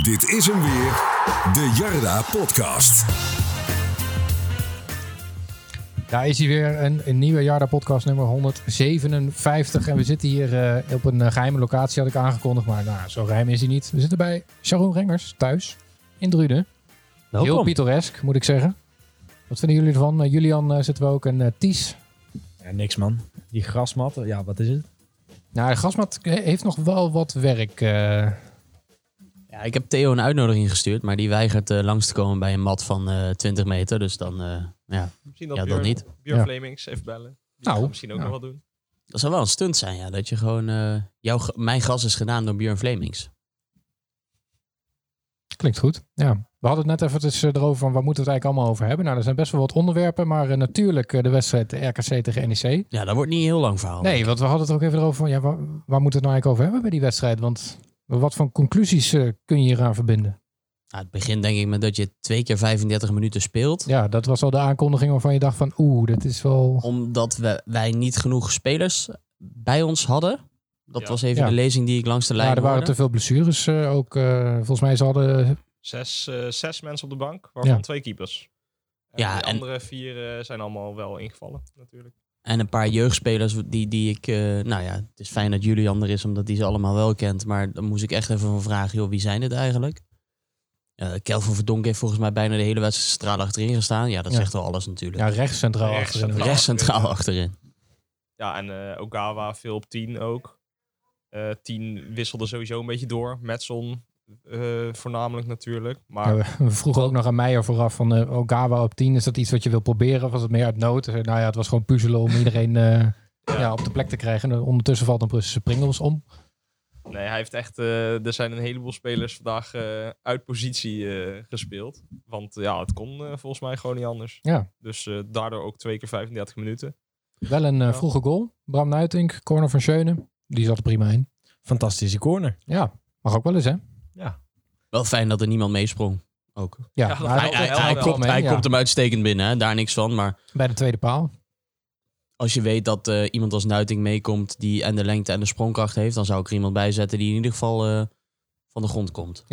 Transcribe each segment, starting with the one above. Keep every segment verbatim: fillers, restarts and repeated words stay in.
Dit is hem weer, de Jarda Podcast. Daar is hij weer, een, een nieuwe Jarda Podcast nummer honderdzevenenvijftig. En we zitten hier uh, op een uh, geheime locatie, had ik aangekondigd. Maar nou, zo geheim is hij niet. We zitten bij Sharon Rengers thuis in Druden. Welkom. Heel pittoresk, moet ik zeggen. Wat vinden jullie ervan? Uh, Julian uh, zitten we ook en uh, Ties. Ja, niks man. Die grasmat, ja, wat is het? Nou, de grasmat heeft nog wel wat werk. Uh... Ja, ik heb Theo een uitnodiging gestuurd, maar die weigert uh, langs te komen bij een mat van uh, twintig meter. Dus dan, uh, ja, Misschien dat ja, Björn, dat niet. Björn Ja. Flemings even bellen. Die Nou, kan misschien ook ja. nog wat doen. Dat zou wel een stunt zijn, ja. Dat je gewoon... Uh, jouw, mijn gras is gedaan door Björn Flemings. Klinkt goed, ja. We hadden het net even dus, uh, erover van waar moeten we het eigenlijk allemaal over hebben. Nou, er zijn best wel wat onderwerpen, maar uh, natuurlijk uh, de wedstrijd R K C tegen N E C. Ja, dat wordt niet een heel lang verhaal. Nee, want we hadden het ook even erover van, ja, waar, waar moeten we het nou eigenlijk over hebben bij die wedstrijd? Want wat voor conclusies uh, kun je hieraan verbinden? Nou, het begint denk ik met dat je twee keer vijfendertig minuten speelt. Ja, dat was al de aankondiging waarvan je dacht van, oeh, dit is wel... Omdat we, wij niet genoeg spelers bij ons hadden. Dat Ja. was even Ja. de lezing die ik langs de lijn Ja, er waren hoorde. te veel blessures uh, ook. Uh, volgens mij ze hadden... Zes, uh, zes mensen op de bank, waarvan Ja. twee keepers. En Ja, de en- andere vier uh, zijn allemaal wel ingevallen, natuurlijk. En een paar jeugdspelers die, die ik... Uh, nou ja, het is fijn dat Julian er is, omdat hij ze allemaal wel kent. Maar dan moest ik echt even van vragen, joh, wie zijn dit eigenlijk? Uh, Kelvin Verdonk heeft volgens mij bijna de hele wedstrijd centraal achterin gestaan. Ja, dat Ja. zegt wel alles natuurlijk. Ja, rechts centraal Rechts achterin. centraal. Rechts centraal achterin. Ja, en uh, Ogawa veel op tien ook. Uh, tien wisselde sowieso een beetje door. Metson uh, voornamelijk natuurlijk. Maar Ja, we, we vroegen ook nog aan Meijer vooraf van uh, Ogawa op tien. Is dat iets wat je wil proberen? Of was het meer uit nood? Uh, nou ja, het was gewoon puzzelen om iedereen uh, ja. Ja, op de plek te krijgen. En ondertussen valt dan Brusselse Pringles om. nee, hij heeft echt... Uh, er zijn een heleboel spelers vandaag uh, uit positie uh, gespeeld. Want uh, ja, het kon uh, volgens mij gewoon niet anders. Ja, Dus uh, daardoor ook twee keer vijfendertig minuten. wel een uh, Ja. vroege goal. Bram Nuitink, corner van Schöne. Die zat er prima in. Fantastische corner. Ja, mag ook wel eens, hè? Ja. Wel fijn dat er niemand meesprong. Ook. Ja, Ja, maar hij- dat- Hij, hij- hij, wel. komt, hij ja. komt hem uitstekend binnen, hè? Daar niks van. Maar bij de tweede paal. als je weet dat uh, iemand als Nuiting meekomt die en de lengte en de sprongkracht heeft, dan zou ik er iemand bij zetten die in ieder geval uh, van de grond komt.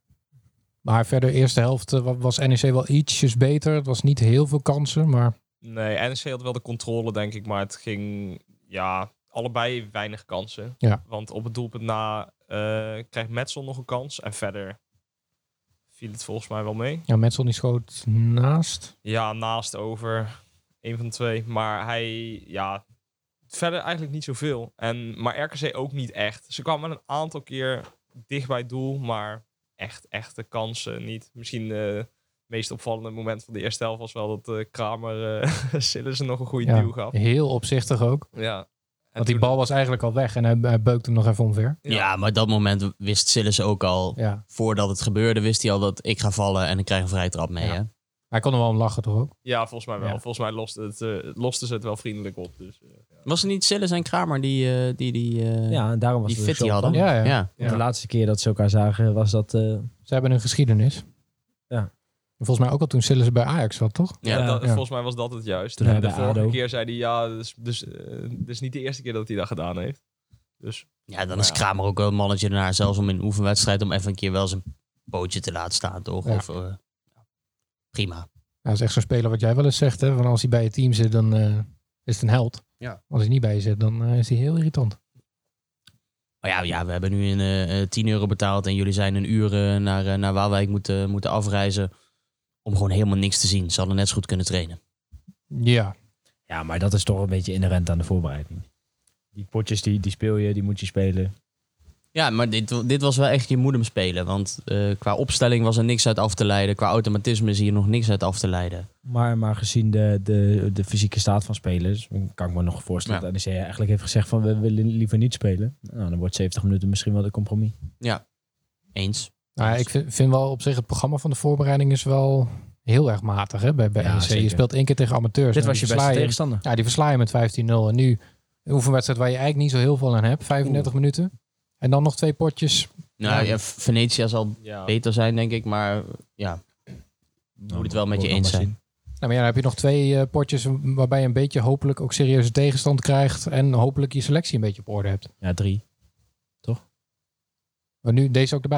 Maar verder, de eerste helft uh, was N E C wel ietsjes beter. Het was niet heel veel kansen, maar... Nee, N E C had wel de controle, denk ik. Maar het ging, ja, allebei weinig kansen. Ja. Want op het doelpunt na uh, krijgt Metson nog een kans. En verder viel het volgens mij wel mee. Ja, Metzel die schoot naast. Ja, naast over. Een van de twee. Maar hij, ja, verder eigenlijk niet zoveel. En, maar R K C ook niet echt. Ze kwamen wel een aantal keer dicht bij het doel. Maar echt, echte kansen niet. Misschien uh, het meest opvallende moment van de eerste helft was wel dat uh, Kramer uh, Sillissen nog een goede Ja, duw gaf. heel opzichtig ook. Ja. En Want die toen- bal was eigenlijk al weg en hij, hij beukte hem nog even omver. Ja. Ja, maar dat moment wist Sillissen ook al. Ja. Voordat het gebeurde wist hij al dat ik ga vallen en ik krijg een vrije trap mee. Ja. Hè? Hij kon er wel om lachen, toch ook? Ja, volgens mij wel. Ja. Volgens mij loste, het, uh, loste ze het wel vriendelijk op. Dus, uh, ja. Was het niet Sillissen en Kramer die uh, die, die, uh, Ja, en daarom was die het ook fit die zo hadden? van. Ja, ja. ja. Ja. De laatste keer dat ze elkaar zagen was dat... Uh, Ze hebben een geschiedenis. Ja. Volgens mij ook al toen Sillissen bij Ajax zat, toch? Ja, Ja, dat, ja. volgens mij was dat het juist. Toen En hij de bij vorige ADO. keer zei hij, ja, dus, dus, uh, dit is niet de eerste keer dat hij dat gedaan heeft. Dus Ja, dan Maar is ja. Kramer ook wel een mannetje ernaar. Zelfs om in een oefenwedstrijd om even een keer wel zijn pootje te laten staan, toch? Ja. Of, uh, prima. Hij is echt zo'n speler wat jij wel eens zegt, hè? Van als hij bij je team zit, dan uh, is het een held. Ja. Als hij niet bij je zit, dan uh, is hij heel irritant. Maar ja, ja, we hebben nu een, uh, tien euro betaald en jullie zijn een uur uh, naar, uh, naar Waalwijk moeten, moeten afreizen om gewoon helemaal niks te zien. Ze hadden net zo goed kunnen trainen. Ja. ja, maar dat is toch een beetje inherent aan de voorbereiding. Die potjes, die, die speel je, die moet je spelen. Ja, maar dit, dit was wel echt je moet hem spelen. Want uh, qua opstelling was er niks uit af te leiden. Qua automatisme is hier nog niks uit af te leiden. Maar, maar gezien de, de, de fysieke staat van spelers, kan ik me nog voorstellen Ja. dat N E C eigenlijk heeft gezegd van we willen liever niet spelen. Nou, dan wordt zeventig minuten misschien wel de compromis. Ja, eens. Nou, ja, ik vind, vind wel op zich het programma van de voorbereiding is wel heel erg matig, hè? Bij, bij Ja, N E C. Je zeker. speelt één keer tegen amateurs. Dit Nou, was je die beste versla je- tegenstander. Ja, die versla je met vijftien nul. En nu een oefenwedstrijd waar je eigenlijk niet zo heel veel aan hebt. vijfendertig minuten. En dan nog twee potjes. Nou Ja. ja, Venetia zal ja, beter zijn, denk ik. Maar ja, moet het wel met je eens zijn. Nou, maar ja, dan heb je nog twee eh, potjes waarbij je een beetje hopelijk ook serieuze tegenstand krijgt. En hopelijk je selectie een beetje op orde hebt. Ja, drie. Maar nu deze ook erbij, of?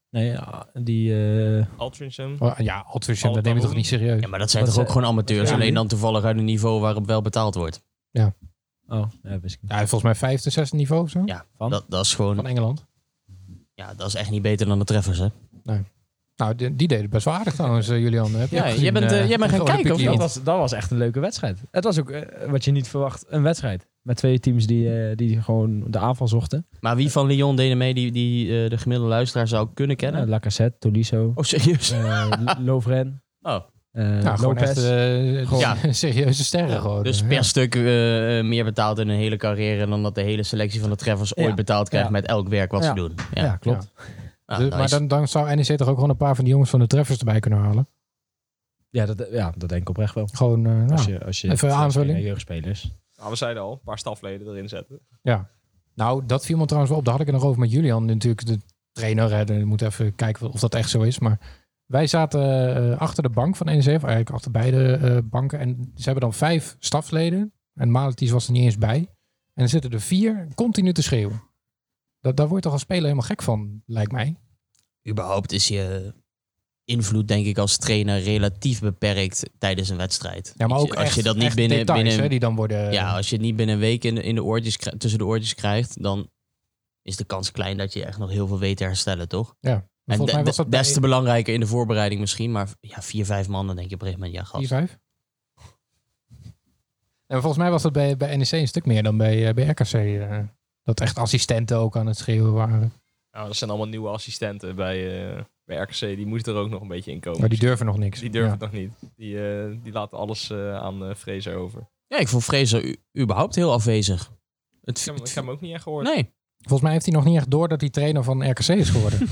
Nee, ja, die... Uh... Altrincham. Oh, ja, Altrincham, dat neem je toch niet serieus? Ja, maar dat zijn Wat toch ook is- gewoon amateurs. ja, alleen nu? dan toevallig uit een niveau waarop wel betaald wordt. Oh, ja, wist ik niet. Ja, volgens mij vijfde, zesde niveau of zo. Ja, Van? dat, dat is gewoon... Van Engeland. Ja, dat is echt niet beter dan de treffers, hè? Nou, die, die deden best wel aardig trouwens, uh, Julian. Heb je Ja, ook gezien, jij bent, uh, uh, jij bent gaan tegen kijken, of Olympique Dat niet? Lyon? was, dat was echt een leuke wedstrijd. Het was ook, uh, wat je niet verwacht, een wedstrijd. Met twee teams die, uh, die gewoon de aanval zochten. Maar wie van Lyon deden mee die, die uh, de gemiddelde luisteraar zou kunnen kennen? Uh, Lacazette, Tolisso, Oh, serieus? uh, Lovren, Oh, uh, Nou, gewoon Lopez. echt uh, Gewoon- ja. serieuze sterren gewoon. dus Ja. per stuk uh, meer betaald in hun hele carrière dan dat de hele selectie van de treffers Ja. ooit betaald krijgt Ja. met elk werk wat Ja. ze doen. Ja, Ja. klopt. Ah, Dus- nice. maar dan, dan zou N E C toch ook gewoon een paar van die jongens van de treffers erbij kunnen halen. Ja, dat, ja, dat denk ik oprecht wel. Gewoon, uh, Als nou, je, als je even aanvulling. naar jeugdspelers. Nou, we zeiden al, een paar stafleden erin zetten. ja. Nou, dat viel me trouwens wel op. Daar had ik het nog over met Julian, natuurlijk de trainer. Hè. We moeten even kijken of dat echt zo is. Maar wij zaten uh, achter de bank van N E C, of eigenlijk achter beide uh, banken. En ze hebben dan vijf stafleden. En Maletis was er niet eens bij. En dan zitten er vier continu te schreeuwen. Dat, daar word je toch als speler helemaal gek van, lijkt mij. Überhaupt is je invloed, denk ik, als trainer relatief beperkt tijdens een wedstrijd. Ja, maar Als ook je- als echt, je dat niet echt binnen, details, binnen hè, die dan worden... ja, als je het niet binnen een week in de, in de oortjes, kri- tussen de oortjes krijgt, dan is de kans klein dat je echt nog heel veel weet te herstellen, toch? ja. En Volgens mij was dat des bij te belangrijker in de voorbereiding misschien, maar ja, vier, vijf man, dan denk je op een gegeven moment, ja, gast. vier vijf. En volgens mij was dat bij, bij N E C een stuk meer dan bij, uh, bij R K C. Uh, dat echt assistenten ook aan het schreeuwen waren. Nou, dat zijn allemaal nieuwe assistenten bij, uh, bij R K C. Die moeten er ook nog een beetje in komen. Maar die durven nog niks. Die durven Ja. het nog niet. Die, uh, die laten alles uh, aan uh, Fraser over. Ja, ik vond Fraser u- überhaupt heel afwezig. Het, Ik heb, het- ik heb hem ook niet echt gehoord. nee, Volgens mij heeft hij nog niet echt door dat hij trainer van R K C is geworden.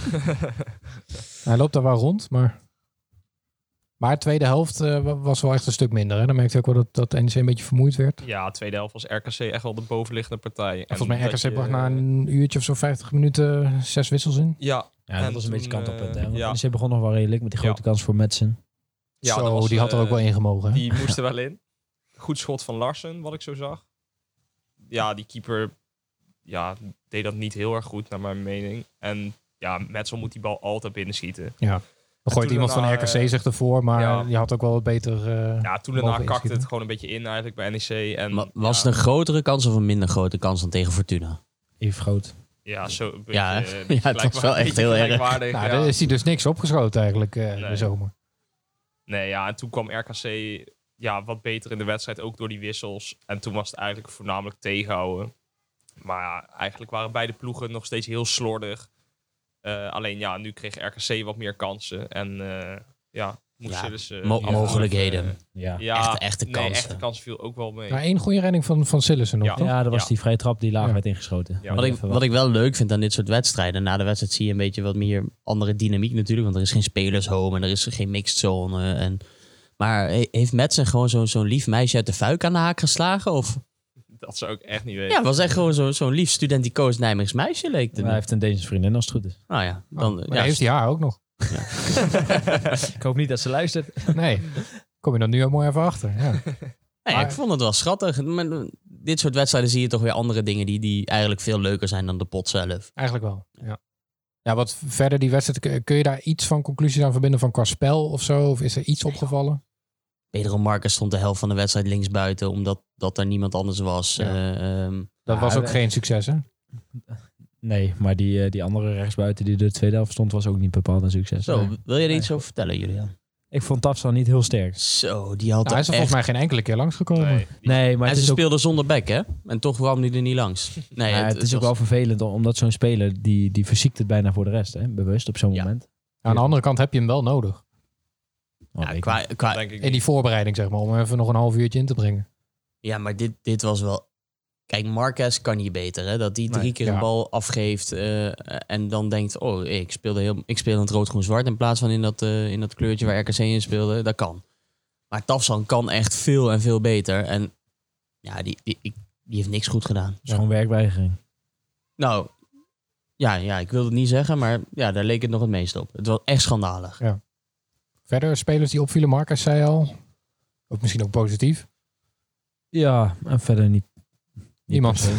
Hij loopt daar wel rond, maar... Maar de tweede helft uh, wa- was wel echt een stuk minder. Hè? Dan merkte je ook wel dat, dat N E C een beetje vermoeid werd. Ja, tweede helft was R K C echt wel de bovenliggende partij. En volgens mij R K dat C je- bracht na een uurtje of zo vijftig minuten zes wissels in. Ja, Ja, dat En was een toen, beetje kant op het. Hè? uh, Want ja. N E C begon nog wel redelijk met die grote Ja. kans voor Madsen. ja zo, dat was, die had er uh, ook wel in gemogen. Hè? Die moest er wel in. Goed schot van Larsen, wat ik zo zag. Ja, die keeper ja, deed dat niet heel erg goed, naar mijn mening. En ja, Metsel moet die bal altijd binnenschieten. Ja. Dan gooit toen iemand van daarna, R K C uh, zich ervoor, maar ja. je had ook wel wat beter... uh, Ja, toen daarna mogen kakte inschieten. het gewoon een beetje in eigenlijk bij N E C. En, maar was ja, het een grotere kans of een minder grote kans dan tegen Fortuna? Even groot. Ja, zo een beetje, Ja, hè? eh, een beetje Ja, het was gelijkwaar- wel echt beetje heel erg. gelijkwaardig, nou, ja. daar is hij dus niks opgeschoten eigenlijk uh, Nee. de zomer. Nee, ja, en toen kwam R K C ja, wat beter in de wedstrijd, ook door die wissels. En toen was het eigenlijk voornamelijk tegenhouden. Maar ja, eigenlijk waren beide ploegen nog steeds heel slordig. Uh, alleen ja, nu kreeg R K C wat meer kansen. En uh, ja, moest Ja, Sillissen... mo- ja, mogelijkheden. uh, Ja. ja, Echte- echte nee, kansen. echte kansen viel ook wel mee. Maar één goede redding van, van Sillissen nog, Ja. toch? Ja, dat was Ja. die vrije trap die laag Ja. werd ingeschoten. Ja. Wat ik, wat ik wel leuk vind aan dit soort wedstrijden, na de wedstrijd zie je een beetje wat meer andere dynamiek natuurlijk, want er is geen spelershome en er is geen mixed zone. En, maar he- heeft Madsen gewoon zo'n zo'n lief meisje uit de fuik aan de haak geslagen? Of? Dat zou ik echt niet weten. Ja, het was echt gewoon zo- zo'n lief studenticoos Nijmeegs meisje leek het. Hij heeft een Deense vriendin als het goed is. Nou ja, dan, Maar ja, heeft hij haar ook nog. Ik hoop niet dat ze luistert. Nee, kom je dan nu al mooi even achter. Ja. nee, maar- ik vond het wel schattig. Maar dit soort wedstrijden zie je toch weer andere dingen die, die eigenlijk veel leuker zijn dan de pot zelf. Eigenlijk wel, ja. Ja, wat verder die wedstrijd, kun- kun je daar iets van conclusies aan verbinden van qua spel of zo? Of is er iets opgevallen? Pedro Marquez stond de helft van de wedstrijd linksbuiten, omdat dat er niemand anders was. Ja. Eh, ehm, Dat Ja, was ook we- geen succes, hè? Nee, maar die, eh, die andere rechtsbuiten die de tweede helft stond was ook niet bepaald een succes. zo, Nee. wil je er iets over vertellen, Julian? Ik vond Tafsan niet heel sterk. Zo, die had Nou, hij is er echt... volgens mij geen enkele keer langsgekomen. Nee, die- Nee, maar En het ze is, ook, speelde zonder back, hè? En toch kwam hij er niet langs. Nee, ja, het is ook was- wel vervelend omdat zo'n speler die, die verziekt het bijna voor de rest. Hè? Bewust op zo'n Ja. moment. Aan de andere kant heb je hem wel nodig. Oh, Ja, weet ik qua, niet. qua, denk ik In die voorbereiding, zeg maar, om even nog een half uurtje in te brengen. ja, maar dit, dit was wel... Kijk, Marquez kan niet beter, hè? Dat hij drie Nee, keer ja. een bal afgeeft eh, en dan denkt... Oh, ik, speelde heel, ik speel in het rood-groen-zwart in plaats van in dat, eh, in dat kleurtje waar R K C in speelde. Dat kan. Maar Tafsan kan echt veel en veel beter. En ja, die, die, ik- die heeft niks goed gedaan. Het is gewoon werkweigering. Nou, ja, ja, ik wil het niet zeggen, maar ja, daar leek het nog het meest op. Het was echt schandalig. Verder, spelers die opvielen, Marcus zei al. Ook misschien ook positief. Ja, en verder niet, Iemand.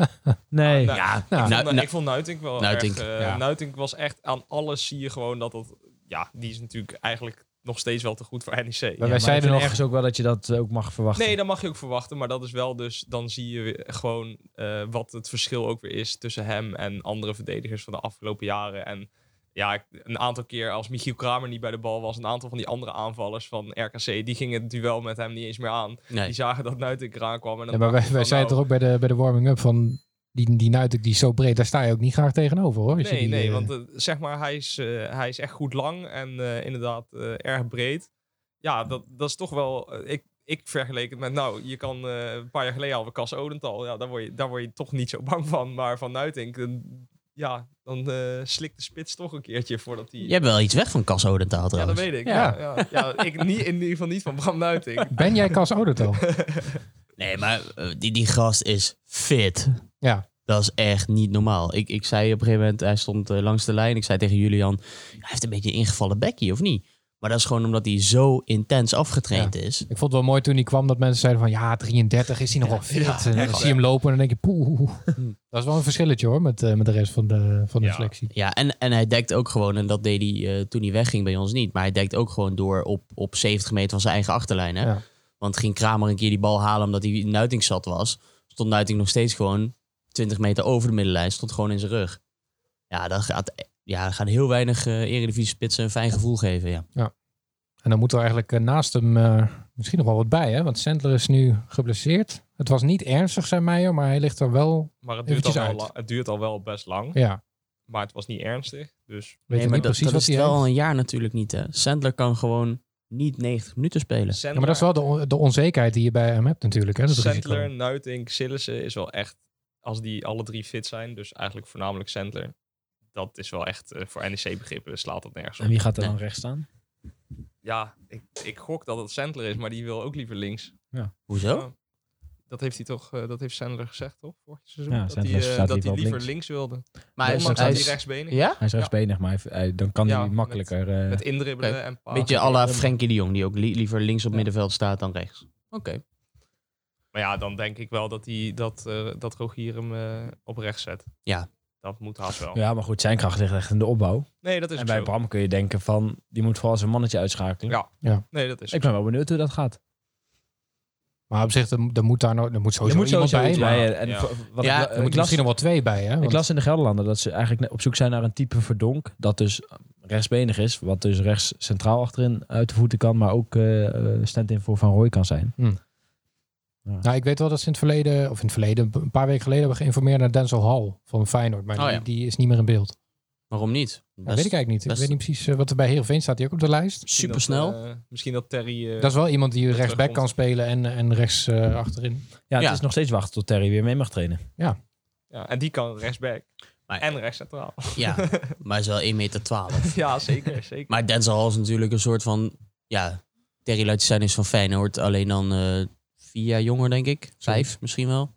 Nee. Nou, Ja, ik, nou, vond, nou, ik vond Nuitink wel Nuitink, erg... Uh, ja. Nuitink was echt aan alles zie je gewoon dat het... Ja, die is natuurlijk eigenlijk nog steeds wel te goed voor N E C. Maar Ja, wij maar zeiden ik vind nog... ergens ook wel dat je dat ook mag verwachten. Nee, dat mag je ook verwachten. Maar dat is wel dus... Dan zie je weer gewoon uh, wat het verschil ook weer is tussen hem en andere verdedigers van de afgelopen jaren. En ja, ik, een aantal keer als Michiel Kramer niet bij de bal was, een aantal van die andere aanvallers van R K C, die gingen het duel met hem niet eens meer aan. Nee. Die zagen dat Nuitink eraan kwam. En dan Ja, maar wij, dachten wij van, zeiden nou, toch ook bij de, bij de warming-up van... Die, die Nuitink die is zo breed, daar sta je ook niet graag tegenover, hoor. Als je Nee, die, nee, uh, want uh, zeg maar, hij is, uh, hij is echt goed lang en uh, inderdaad uh, erg breed. Ja, dat, dat is toch wel... Uh, ik, ik vergeleek het met, nou, je kan uh, een paar jaar geleden al Cas Odental. Ja, daar word, je, daar word je toch niet zo bang van. Maar van Nuitink, uh, ja, dan uh, slikt de spits toch een keertje voordat hij... Je hebt wel iets weg van Cas Odental Ja, trouwens. dat weet ik. Ja. Ja. Ja, ja, ik niet, in ieder geval niet van Bram Nuitink. Ben jij Cas Odental? Nee, maar uh, die, die gast is fit. Ja. Dat is echt niet normaal. Ik, ik zei op een gegeven moment, hij stond uh, langs de lijn. Ik zei tegen Julian, hij heeft een beetje een ingevallen bekkie, of niet? Maar dat is gewoon omdat hij zo intens afgetraind Ja. is. Ik vond het wel mooi toen hij kwam dat mensen zeiden van... Ja, drieëndertig is hij nog wel fit. Ja, en dan echt, zie je hem lopen en dan denk je... Poeh. Dat is wel een verschilletje, hoor, met, uh, met de rest van de, van de Ja. selectie. Ja, en, en hij dekt ook gewoon, en dat deed hij uh, toen hij wegging bij ons niet. Maar hij dekt ook gewoon door op, op zeventig meter van zijn eigen achterlijn. Hè? Ja. Want ging Kramer een keer die bal halen omdat hij Nuitink zat was. Stond Nuitink nog steeds gewoon twintig meter over de middenlijn. Stond gewoon in zijn rug. Ja, dat gaat, ja, dat gaan heel weinig uh, Eredivisie-spitsen een fijn gevoel geven. Ja. En dan moet er eigenlijk uh, naast hem uh, misschien nog wel wat bij, hè? Want Sandler is nu geblesseerd. Het was niet ernstig, zei Meijer, maar hij ligt er wel... Maar het duurt, al Eventjes wel, uit. la- het duurt al wel best lang. Ja, Maar het was niet ernstig. Dus weet Nee, je maar niet dat, precies dat wat is hij wel heeft. al een jaar natuurlijk niet. Hè. Sandler kan gewoon niet negentig minuten spelen. Ja, maar dat is wel de, on- de onzekerheid die je bij hem hebt natuurlijk, hè? Dat Sandler, risico. Nuitink, Sillissen is wel echt... Als die alle drie fit zijn, dus eigenlijk voornamelijk Sandler. Dat is wel echt, uh, voor N E C-begrippen slaat dat nergens op. En wie gaat er Nee. dan rechts staan? Ja, ik, ik gok dat het Sandler is, maar die wil ook liever links. Hoezo? Ja. Dat heeft hij toch, uh, dat heeft Sandler gezegd, toch? Vorig seizoen? Ja, dat Sandler hij, uh, staat dat liever hij op liever links. links, wilde. Maar hij is, Ondanks hij dat is- hij rechtsbenig. ja? Hij is rechtsbenig, maar hij, hij- dan kan Ja, hij makkelijker... eh, Met indribbelen Oké. en paas. Beetje à la Frenkie de Jong, die ook li- liever links op Ja. middenveld staat dan rechts. Oké. Maar ja, dan denk ik wel dat, hij, dat, uh, dat Rogier hem uh, op rechts zet. Ja. Dat moet haast wel. ja, maar goed, zijn kracht ligt echt in de opbouw. Nee, dat is En ook bij zo. Bram kun je denken van, die moet vooral zijn mannetje uitschakelen. Ja. Ja. Nee, dat is Ik ben wel benieuwd hoe dat gaat. Maar op zich, er, er moet daar nog, er moet sowieso er moet iemand sowieso bij. iets Maar bij. En ja. voor- wat Ja, ik, er ik, moeten las, misschien nog wel twee bij, hè? ik Want- las in de Gelderlander dat ze eigenlijk op zoek zijn naar een type verdonk. Dat dus rechtsbenig is. Wat dus rechts centraal achterin uit de voeten kan. Maar ook uh, stand-in voor Van Rooij kan zijn. Hmm. Ja. Nou, ik weet wel dat ze in het verleden, of in het verleden, een paar weken geleden hebben geïnformeerd naar Denzel Hall van Feyenoord. Maar Oh, die, ja. die is niet meer in beeld. Waarom niet? Dat Best weet ik eigenlijk niet. Ik best- weet niet precies uh, wat er bij Heerenveen staat. Die ook op de lijst. Misschien super dat, snel. uh, misschien dat Terry... Uh, Dat is wel iemand die dat rechtsback kan terugkomt. spelen en, en rechts uh, achterin. Ja, het Ja. is nog steeds wachten tot Terry weer mee mag trainen. ja, en die kan rechtsback. Maar- En rechts centraal. Ja, maar hij is wel één meter twaalf. Ja, zeker. zeker. Maar Denzel Hall is natuurlijk een soort van... Ja, Terry Luitsen is van Feyenoord. Alleen dan uh, vier jaar jonger, denk ik. Vijf misschien wel.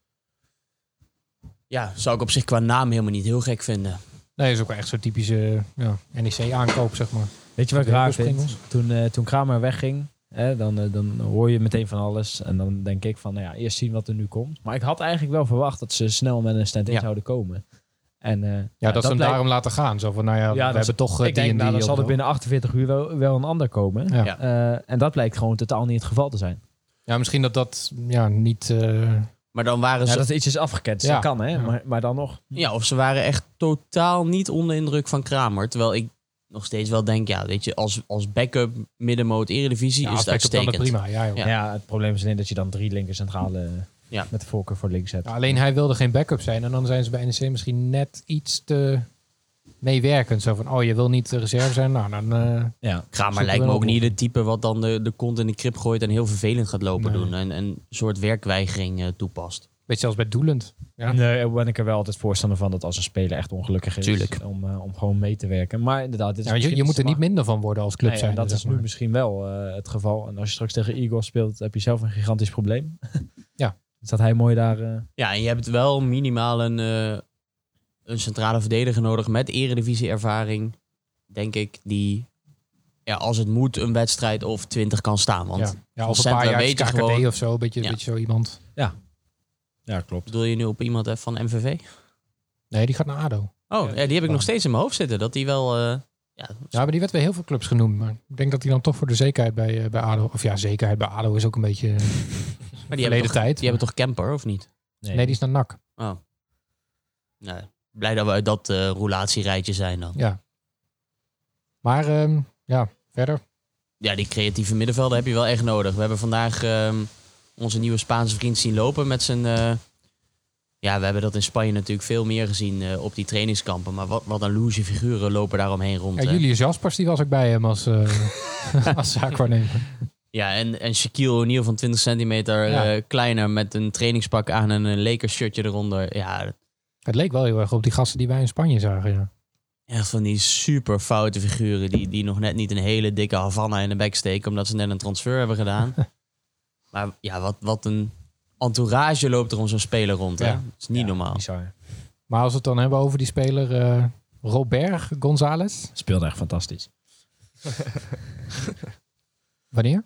Ja, zou ik op zich qua naam helemaal niet heel gek vinden. Nee, dat is ook wel echt zo'n typische ja, N E C-aankoop, zeg maar. Weet je wat ik De raar vind? Springels. Toen, uh, toen Kramer wegging, hè, dan, uh, dan hoor je meteen van alles. En dan denk ik van, nou ja, eerst zien wat er nu komt. Maar ik had eigenlijk wel verwacht dat ze snel met een stand-in Ja. zouden komen. En, uh, Ja, dat, ze hem lijkt- daarom laten gaan. Zo van, nou ja, Ja, we dat hebben is- toch uh, ik die denk, en nou, die dan zal op er de- binnen achtenveertig uur wel, wel een ander komen. Ja. Ja. Uh, en dat blijkt gewoon totaal niet het geval te zijn. Ja, misschien dat dat ja, niet... uh, Maar dan waren Ja, ze... dat er iets is afgekend. Ja. Dat kan, hè? Ja. Maar, maar dan nog. Ja, of ze waren echt totaal niet onder indruk van Kramer. Terwijl ik nog steeds wel denk, ja, weet je, als, als backup middenmoot Eredivisie ja, is het als backup kan dat uitstekend. prima. Ja, joh. Ja. Ja. het probleem is alleen dat je dan drie linker centrale Ja. met de voorkeur voor links zet. Ja, alleen hij wilde geen backup zijn. En dan zijn ze bij N E C misschien net iets te meewerkend. Zo van, oh, je wil niet de reserve zijn? Nou, dan... uh, Ja. Kramer Zoeken lijkt we me een ook niet het type wat dan de, de kont in de krip gooit en heel vervelend gaat lopen Nee. doen. En, en een soort werkweigering uh, toepast. weet je, zelfs bij Doelend. Ja. Nee, daar ben ik er wel altijd voorstander van dat als een speler echt ongelukkig is, Tuurlijk. Om, uh, om gewoon mee te werken. Maar inderdaad, dit is Ja, je, misschien je moet er iets niet te minder van worden als club Nee, zijn. en dat zeg is nu maar. misschien wel uh, het geval. En als je straks tegen Eagles speelt, heb je zelf een gigantisch probleem. Ja. Staat hij mooi daar. Uh... Ja, en je hebt wel minimaal een, uh, een centrale verdediger nodig met eredivisie-ervaring, denk ik, die ja, als het moet een wedstrijd of twintig kan staan. Want Ja, ja, of een Sandler paar jaar weet je K K D gewoon- of zo. Een beetje, Ja. beetje zo iemand. Ja, klopt. Bedoel je nu op iemand eh, van M V V? Nee, die gaat naar A D O. Oh, ja, die heb ik nog steeds in mijn hoofd zitten. Dat die wel... Uh, ja, Ja, maar die werd bij heel veel clubs genoemd. Maar ik denk dat hij dan toch voor de zekerheid bij, uh, bij A D O... Of ja, zekerheid bij A D O is ook een beetje... Uh, maar die verleden hebben toch, tijd. Die hebben toch Kemper, of niet? Nee, nee die is naar N A C. Oh. Nee, blij dat we uit dat uh, roulatierijtje zijn dan. Ja. Maar um, ja, verder. Ja, die creatieve middenvelden heb je wel echt nodig. We hebben vandaag um, onze nieuwe Spaanse vriend zien lopen met zijn... Uh, ja, we hebben dat in Spanje natuurlijk veel meer gezien uh, op die trainingskampen. Maar wat, wat een loesje figuren lopen daar omheen rond. Ja, Julius Jaspers, die was ook bij hem als, uh, als zaakwaarnemer. Ja, en, en Shaquille O'Neal van twintig centimeter ja. uh, kleiner met een trainingspak aan en een Lakers shirtje eronder. Ja, het leek wel heel erg op die gasten die wij in Spanje zagen, ja. Echt van die super foute figuren die, die nog net niet een hele dikke Havana in de bek steken omdat ze net een transfer hebben gedaan. Maar ja, wat, wat een entourage loopt er om zo'n speler rond. Hè? Ja. Dat is niet ja, normaal. Bizar. Maar als we het dan hebben over die speler uh, Robert González. Speelde echt fantastisch. Wanneer?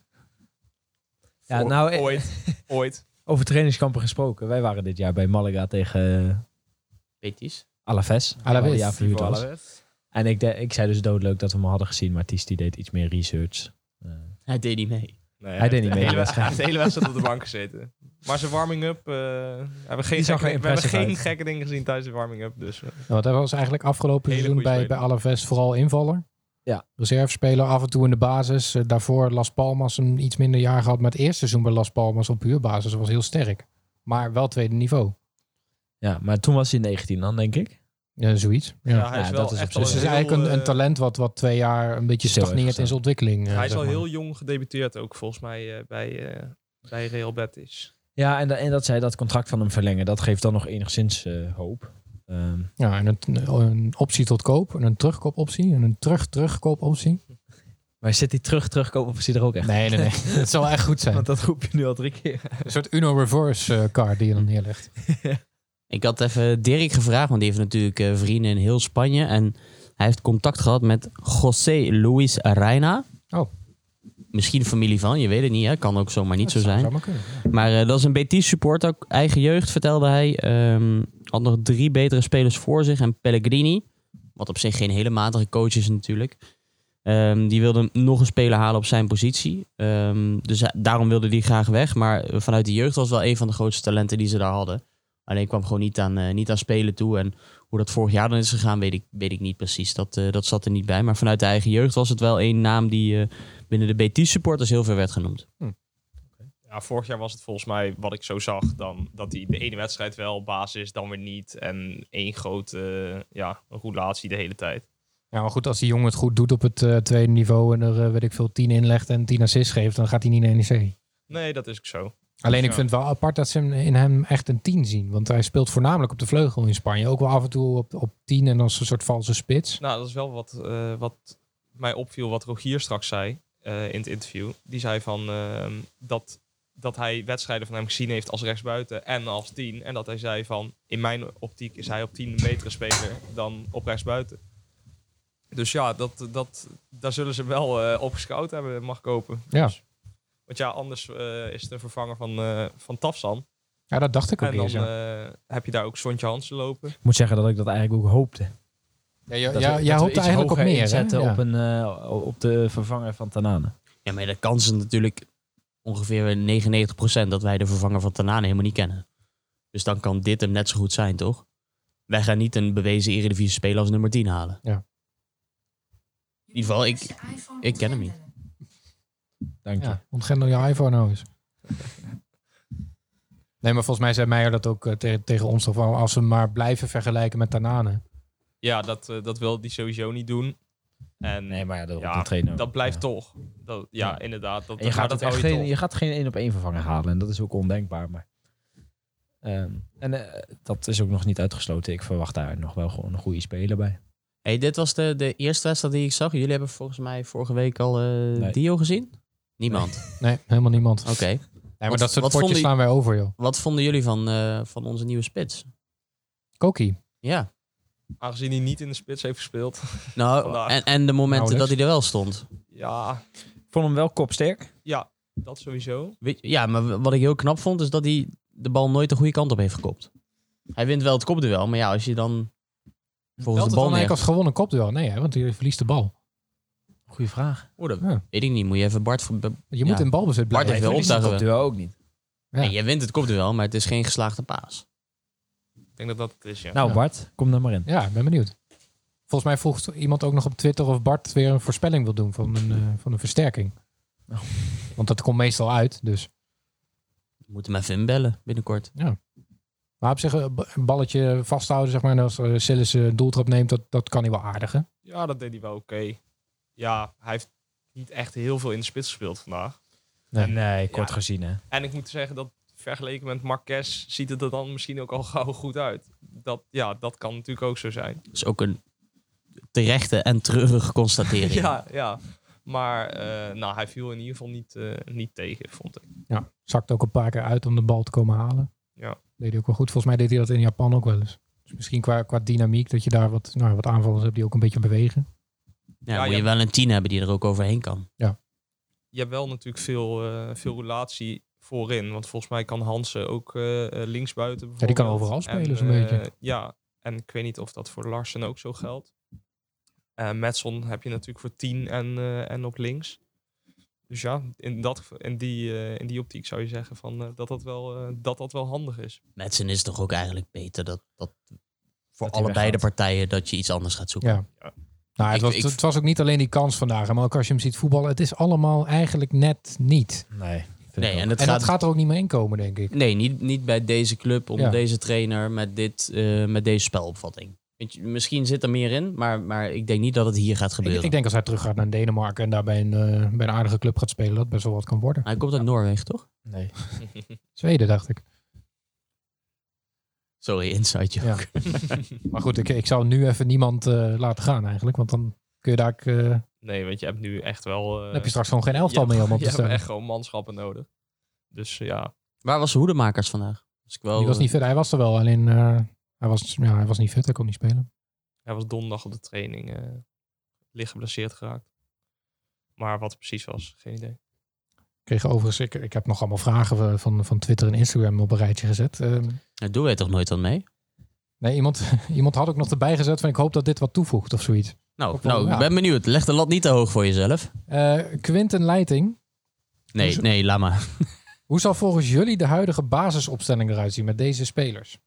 Ja, Voor, nou, ooit. ooit. Over trainingskampen gesproken. Wij waren dit jaar bij Malaga tegen uh, Betis. Alaves. Alaves. Ja, verhuurd was. En ik, de, ik zei dus doodleuk dat we hem hadden gezien, maar Ties die deed iets meer research. Uh, Hij deed niet mee. Nee, hij deed niet de mee. Hele, Hij hij heeft de hele wedstrijd op de bank gezeten. Maar zijn warming-up... Uh, we hebben geen, zag er gekke, we hebben geen uit. gekke dingen gezien tijdens de warming-up. Dus, uh. Nou, dat was eigenlijk afgelopen Hele seizoen goede bij, bij Alaves vooral invaller. Ja. Reservespeler, af en toe in de basis. Uh, daarvoor Las Palmas een iets minder jaar gehad. Maar het eerste seizoen bij Las Palmas op huurbasis was heel sterk. Maar wel tweede niveau. Ja, maar toen was hij negentien dan, denk ik. Ja, zoiets. Ja. Ja, hij is Ja, wel dat is echt op Dus al het is heel, eigenlijk een, een uh, talent wat, wat twee jaar een beetje Stil heeft stagneert in gestaan. zijn ontwikkeling. uh, Hij is zeg al maar. heel jong gedebuteerd ook, volgens mij, uh, bij, uh, bij Real Betis. Ja, en, da- en dat zij dat contract van hem verlengen, dat geeft dan nog enigszins uh, hoop. Um, Ja, en een, een optie tot koop. En een terugkoopoptie. En een terug-terugkoopoptie. maar zit die terug terugkopen of is hij er ook echt? Nee, nee, nee. Het zal echt goed zijn. Want dat roep je nu al drie keer. Een soort Uno reverse uh, card die je dan neerlegt. Ik had even Dirk gevraagd, want die heeft natuurlijk uh, vrienden in heel Spanje. En hij heeft contact gehad met José Luis Reina. Oh. Misschien familie van, je weet het niet. Hè? Kan ook zomaar niet Dat zo zou- zijn. zou maar kunnen, ja. Maar uh, dat is een Betis supporter, ook eigen jeugd, vertelde hij. Um, had nog drie betere spelers voor zich. En Pellegrini, wat op zich geen hele matige coach is natuurlijk. Um, die wilde nog een speler halen op zijn positie. Um, dus hij- daarom wilde hij graag weg. Maar vanuit de jeugd was wel een van de grootste talenten die ze daar hadden. Alleen kwam gewoon niet aan, uh, niet aan spelen toe. En hoe dat vorig jaar dan is gegaan, weet ik, weet ik niet precies. Dat, uh, dat zat er niet bij. Maar vanuit de eigen jeugd was het wel één naam die uh, binnen de Betis supporters heel ver werd genoemd. Ja, vorig jaar was het volgens mij, wat ik zo zag, dan dat hij de ene wedstrijd wel basis, dan weer niet. En één grote uh, ja, roulatie de hele tijd. Ja, maar goed, als die jongen het goed doet op het uh, tweede niveau en er, uh, weet ik veel, tien inlegt en tien assists geeft, dan gaat hij niet naar N E C. Nee, dat is ook zo. Alleen ik Ja. vind het wel apart dat ze hem- in hem echt een tien zien. Want hij speelt voornamelijk op de vleugel in Spanje. Ook wel af en toe op, op tien en als een soort valse spits. Nou, dat is wel wat, uh, wat mij opviel, wat Rogier straks zei uh, in het interview. Die zei van uh, dat, dat hij wedstrijden van hem gezien heeft als rechtsbuiten en als tien. En dat hij zei van, in mijn optiek is hij op tien een betere speler dan op rechtsbuiten. Dus ja, dat, dat, daar zullen ze wel uh, op gescout hebben, mag kopen. Ja. Dus, want ja, anders uh, is het een vervanger van, uh, van Tafsan. Ja, dat dacht ik ook En dan eerst. Ja. uh, heb je daar ook Sontje Hansen lopen. Ik moet zeggen dat ik dat eigenlijk ook hoopte. Ja, ja, Dat ja, we- jij dat we hoopt iets eigenlijk op hoger meer, hè? inzetten Ja. op, een, uh, op de vervanger van Tanane. Ja, maar de kans is natuurlijk ongeveer negenennegentig procent dat wij de vervanger van Tanane helemaal niet kennen. Dus dan kan dit hem net zo goed zijn, toch? Wij gaan niet een bewezen Eredivisie speler als nummer tien halen. Ja. In ieder geval, ik, ik ken hem niet. Dank je. Ja, ontgrendel je iPhone nou eens. Nee, maar volgens mij zei Meijer dat ook uh, te- tegen ons toch wel. Als we maar blijven vergelijken met Tanane. Ja, dat, uh, dat wil die sowieso niet doen. En Nee, maar ja, dat, Ja, de trainer. dat blijft ja. toch. Dat, ja, Ja. inderdaad. Dat, En je maar gaat, dat ook echt hou je geen, toch. je gaat geen één op één vervanger halen. En dat is ook ondenkbaar. Maar, Ehm, en uh, dat is ook nog niet uitgesloten. Ik verwacht daar nog wel gewoon een goede speler bij. Hey, dit was de, de eerste wedstrijd die ik zag. Jullie hebben volgens mij vorige week al uh, Nee. Dio gezien? Niemand. Nee, helemaal niemand. Oké. Nee, maar Wat- dat soort wat potjes vonden slaan wij over, joh. Wat vonden jullie van, uh, van onze nieuwe spits? Koki. Ja. Aangezien hij niet in de spits heeft gespeeld. Nou, Vandaag. en, en de momenten Nauwelijks. dat hij er wel stond. Ja, Ik vond hem wel kopsterk. ja, dat sowieso. Weet je, ja, maar wat ik heel knap vond, is dat hij de bal nooit de goede kant op heeft gekopt. Hij wint wel het kopduel, maar ja, als je dan volgens Telt de het bal dan eigenlijk neer... als gewonnen kopduel? Nee, hè, want hij verliest de bal. Goeie vraag. Oh, dat Ja. weet ik niet. Moet je even Bart... Je Ja. moet in balbezit Bart blijven. heeft wel Verlies het opdagen we. kopduel ook niet. Ja. Nee, je wint het kopduel, maar het is geen geslaagde paas. Ik denk dat dat het is, ja. Nou Ja. Bart, kom daar maar in. Ja, ik ben benieuwd. Volgens mij vroeg iemand ook nog op Twitter of Bart weer een voorspelling wil doen van een, uh, van een versterking. Oh. Want dat komt meestal uit, dus... We moeten hem even inbellen binnenkort. Maar op zich een b- een balletje vasthouden, zeg maar. En als uh, Sillis een doeltrap neemt, dat, dat kan hij wel aardig, hè? Ja, dat deed hij wel oké. Ja, hij heeft niet echt heel veel in de spits gespeeld vandaag. Nee. Nee, kort Ja. gezien hè. En ik moet zeggen dat vergeleken met Marquez ziet het er dan misschien ook al gauw goed uit. Dat, ja, dat kan natuurlijk ook zo zijn. Dat is ook een terechte en treurige constatering. Ja, ja. Maar eh, nou, hij viel in ieder geval niet, uh, niet tegen, vond ik. Ja, zakt ook een paar keer uit om de bal te komen halen. Ja. Deed hij ook wel goed. Volgens mij deed hij dat in Japan ook wel eens. Dus misschien qua, qua dynamiek, dat je daar wat, nou, wat aanvallers hebt die ook een beetje bewegen. Ja, Ja, moet je je wel een tien hebben die er ook overheen kan. Je hebt wel natuurlijk veel, uh, veel relatie voorin. Want volgens mij kan Hansen ook uh, linksbuiten Ja, die kan bijvoorbeeld. overal spelen En, zo'n uh, beetje. Ja, en ik weet niet of dat voor Larsen ook zo geldt. Uh, Metson heb je natuurlijk voor tien en, uh, en op links. Dus ja, in, dat, in, die, uh, in die optiek zou je zeggen van, uh, dat, dat, wel, uh, dat dat wel handig is. Madsen is toch ook eigenlijk beter dat, dat voor hij allebei de weggaat. partijen dat je iets anders gaat zoeken. Ja. Ja. Nou, het, Ik- was, ik- het was ook niet alleen die kans vandaag, maar ook als je hem ziet voetballen, het is allemaal eigenlijk net niet. Nee. vind Nee, ik en ook. het En gaat, dat gaat er ook niet meer in komen, denk ik. nee niet, niet bij deze club, onder Ja. deze trainer, met, dit, uh, met deze spelopvatting. Weet je, misschien zit er meer in, maar, maar ik denk niet dat het hier gaat Ik, gebeuren. ik denk als hij terug gaat naar Denemarken en daar bij een, uh, bij een aardige club gaat spelen, dat het best wel wat kan worden. Hij komt uit Noorwegen, toch? Nee. Zweden, dacht ik. Sorry, inside joke. Ja. Maar goed, ik, ik zou nu even niemand uh, laten gaan eigenlijk, want dan kun je daar... Uh, Nee, want je hebt nu echt wel... Uh, dan heb je straks gewoon geen elftal je hebt- meer om op te Je hebt stellen. echt gewoon manschappen nodig. Dus uh, ja, Waar was de hoedemakers vandaag? Was ik wel, Die was niet uh, fit. Hij was er wel, alleen uh, hij, was, ja, hij was niet fit. Hij kon niet spelen. hij was donderdag op de training uh, licht geblesseerd geraakt. Maar wat het precies was, geen idee. Ik kreeg overigens, ik, ik heb nog allemaal vragen van, van Twitter en Instagram op een rijtje gezet. Uh, Daar doen wij toch nooit aan mee? nee, iemand, iemand had ook nog erbij gezet van ik hoop dat dit wat toevoegt of zoiets. Nou, Ook wel, nou ja. ik ben benieuwd. Leg de lat niet te hoog voor jezelf. Uh, Quinten Leiting. Nee, Hoezo? nee, laat maar. Hoe zal volgens jullie de huidige basisopstelling eruit zien met deze spelers?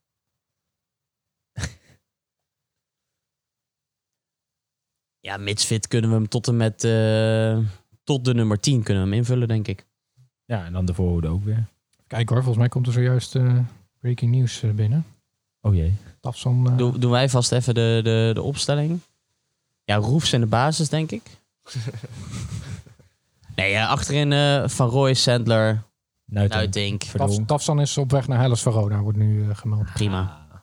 Ja, mits fit kunnen we hem tot en met... Uh, tot de nummer tien kunnen we hem invullen, denk ik. Ja, en dan de voorhoede ook weer. Kijk hoor, volgens mij komt er zojuist uh, breaking news uh, binnen. Oh jee. Tafson, uh, Doe, doen wij vast even de, de, de opstelling. Ja, Roefs in de basis, denk ik. nee, ja, achterin uh, Van Rooij, Sandler, Nuitink. Nuitink. Taf, Verdonk. Tafsan is op weg naar Hellas Verona, wordt nu uh, gemeld. Prima. Ah.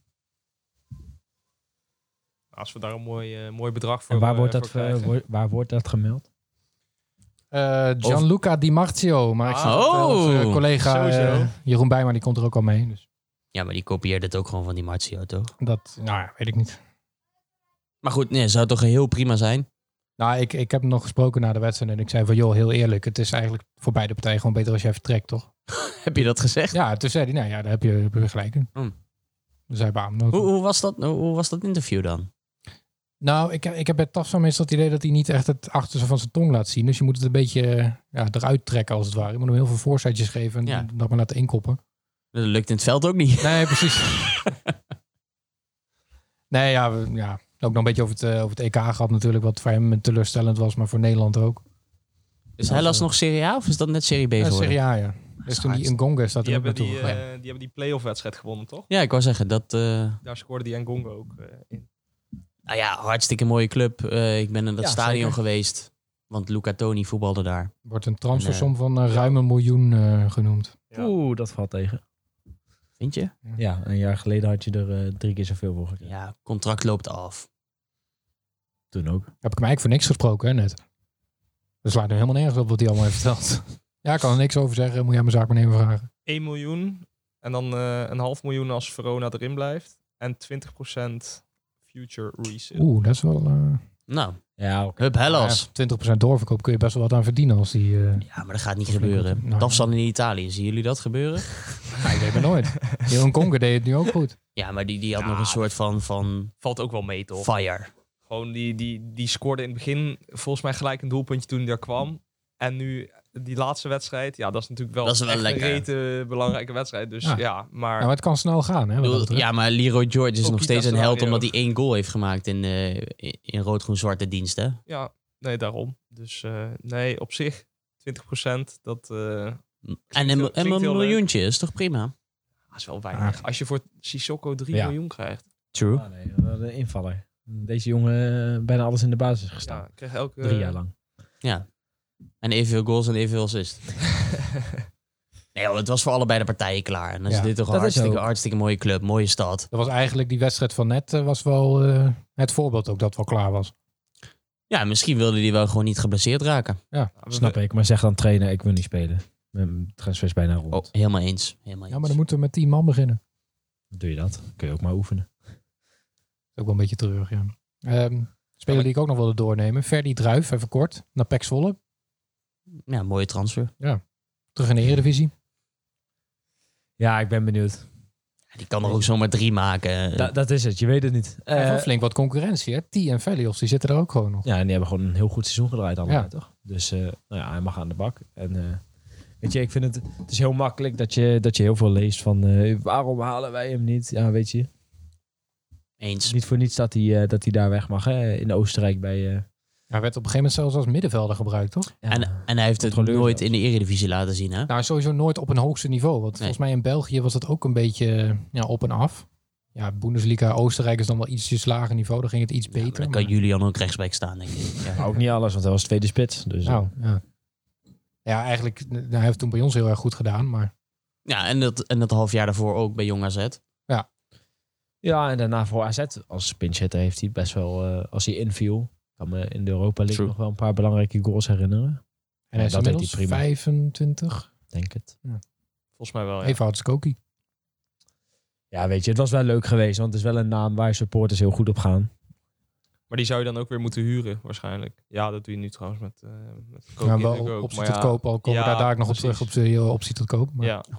Als we daar een mooi, uh, mooi bedrag voor En waar uh, wordt, voor dat, krijgen. uh, wo- waar wordt dat gemeld? Uh, Gianluca Di Marzio, maar ik zie Ah. dat, uh, onze Oh, collega sowieso. uh, Jeroen Bijman, die komt er ook al mee. Dus Ja, maar die kopieert het ook gewoon van die Marcio, toch? dat, nou ja, weet ik niet. Maar goed, nee, zou toch heel prima zijn? Nou, ik, ik heb hem nog gesproken na de wedstrijd en ik zei van, joh, heel eerlijk, het is eigenlijk voor beide partijen gewoon beter als jij vertrekt, toch? Heb je dat gezegd? Ja, toen zei hij, nou ja, daar heb je, heb je gelijk in. Hmm. Dus hij beaamde ook. Hoe, hoe, was dat, hoe, hoe was dat interview dan? Nou, ik, ik heb bij Tafsan meestal het idee dat hij niet echt het achterste van zijn tong laat zien. Dus je moet het een beetje uh, ja, eruit trekken als het ware. Je moet hem heel veel voorzetjes geven en Ja. dat maar laten inkoppen. Dat lukt in het veld ook niet. Nee, precies. nee, ja, we, ja, ook nog een beetje over het, uh, over het E K gehad natuurlijk, wat voor hem teleurstellend was, maar voor Nederland ook. Is Ja, Hellas zo. nog Serie A of is dat net Serie B Ja, geworden? Serie A, ja. Dus toen die Ngonga staat Die er ook hebben naartoe die, gegaan. uh, die hebben die play-off wedstrijd gewonnen, toch? Ja, ik wou zeggen, dat... Uh, Daar scoorde die Ngonga ook uh, in. nou ja, hartstikke mooie club. Uh, ik ben in dat Ja, stadion zeker. geweest. Want Luca Toni voetbalde daar. Wordt een transfersom En, uh, van uh, ruim een miljoen uh, genoemd. Ja. Oeh, dat valt tegen. Vind je? Ja, een jaar geleden had je er uh, drie keer zoveel voor gekregen. Ja, contract loopt af. Toen ook. Heb ik hem eigenlijk voor niks gesproken, hè, net. Dat slaat nu helemaal nergens op wat hij allemaal heeft verteld. Ja, ik kan er niks over zeggen. Moet jij mijn zaak maar nemen vragen. één miljoen en dan uh, een half miljoen als Verona erin blijft. En twintig procent future resale. Oeh, dat is wel... Uh, Nou, Ja, oké. hup Hellas. Ja, twintig procent doorverkoop kun je best wel wat aan verdienen als die... Uh, Ja, maar dat gaat niet Of gebeuren. niet, nou, Dat zal in Italië. Zien jullie dat gebeuren? ja, ik weet het nooit. Jeroen Konker deed het nu ook goed. Ja, maar die, die had Ja, nog een soort van, van Valt ook wel mee, toch? fire. Gewoon die, die, die scoorde in het begin volgens mij gelijk een doelpuntje toen hij daar kwam. En nu die laatste wedstrijd, ja, dat is natuurlijk wel, Dat is wel echt lekker. een rete belangrijke wedstrijd. Dus Ja. ja, maar... Nou, maar het kan snel gaan, hè? wat dat Ik bedoel, betreft. ja, maar Leroy George is Ook nog niet steeds een held Castellario. omdat hij één goal heeft gemaakt in, uh, in, in rood-groen-zwarte dienst, hè? Ja, nee, daarom. Dus uh, nee, op zich twintig procent, dat uh, En een, heel- en een klinkt heel leuk. miljoentje is toch prima? is wel weinig. Als je voor Sissoko drie Ja. miljoen krijgt. True. Ah, nee, wat een invaller. Deze jongen uh, bijna alles in de basis gestaan. Ja, krijg elke... Drie jaar lang. Ja. En evenveel goals en evenveel assists. Nee, joh, het was voor allebei de partijen klaar. En dan is Ja, dit toch een dat is hartstikke, ook. hartstikke mooie club, mooie stad. Dat was eigenlijk die wedstrijd van net, uh, was wel uh, het voorbeeld ook dat wel klaar was. Ja, misschien wilde hij wel gewoon niet geblesseerd raken. Ja, we- Snap ik, maar zeg dan trainer, ik wil niet spelen. Mijn transfer is bijna rond. Oh, helemaal eens. Helemaal eens. Ja, maar dan moeten we met tien man beginnen. Doe je dat? Kun je ook maar oefenen. Dat is ook wel een beetje terug, ja. Um, speler die ik ook nog wilde doornemen. Ferdy Druijf, even kort, naar Pek Zwolle. Ja, mooie transfer. Terug in de Eredivisie. Ja, ik ben benieuwd. Die kan er ook zomaar drie maken. Da- dat is het, je weet het niet. Hij heeft Eh, wel flink wat concurrentie, hè. T en Velios, die zitten er ook gewoon nog. ja, en die hebben gewoon een heel goed seizoen gedraaid allemaal, Ja. toch? Dus uh, nou ja, hij mag aan de bak. En uh, weet je, ik vind het, het is heel makkelijk dat je, dat je heel veel leest van uh, waarom halen wij hem niet? Ja, weet je. Eens. Niet voor niets dat hij, uh, dat hij daar weg mag, hè? In Oostenrijk bij... Uh, Hij werd op een gegeven moment zelfs als middenvelder gebruikt, toch? ja, En, en hij heeft het controleur nooit zelfs. in de Eredivisie laten zien, hè? Nou, sowieso nooit op een hoogste niveau. Want Nee. volgens mij in België was het ook een beetje ja, op en af. Ja, Bundesliga, Oostenrijk is dan wel ietsjes lager niveau. Dan ging het iets Ja, maar beter. dan kan maar- Julian ook rechtsback staan, denk ik. Ja. Maar ook niet alles, want hij was tweede spits. Dus, uh, Nou, ja. Ja, eigenlijk, nou, hij heeft het toen bij ons heel erg goed gedaan. Maar Ja, en dat, en dat half jaar daarvoor ook bij Jong A Z. ja, en daarna voor A Z als pinch-hitter heeft hij best wel, uh, als hij inviel, kan me in de Europa League True. nog wel een paar belangrijke goals herinneren. en hij is dat deed inmiddels hij prima. vijfentwintig. Denk het. volgens mij wel, ja. Even oud als Koki. Ja, weet je, het was wel leuk geweest, want het is wel een naam waar supporters heel goed op gaan. Maar die zou je dan ook weer moeten huren, waarschijnlijk. Ja, dat doe je nu trouwens met, uh, met Koki Ja, wel natuurlijk ook. optie Maar tot ja, koop. Al komen we ja, daar daar nog op precies. terug op de uh, optie tot koop. Maar Ja,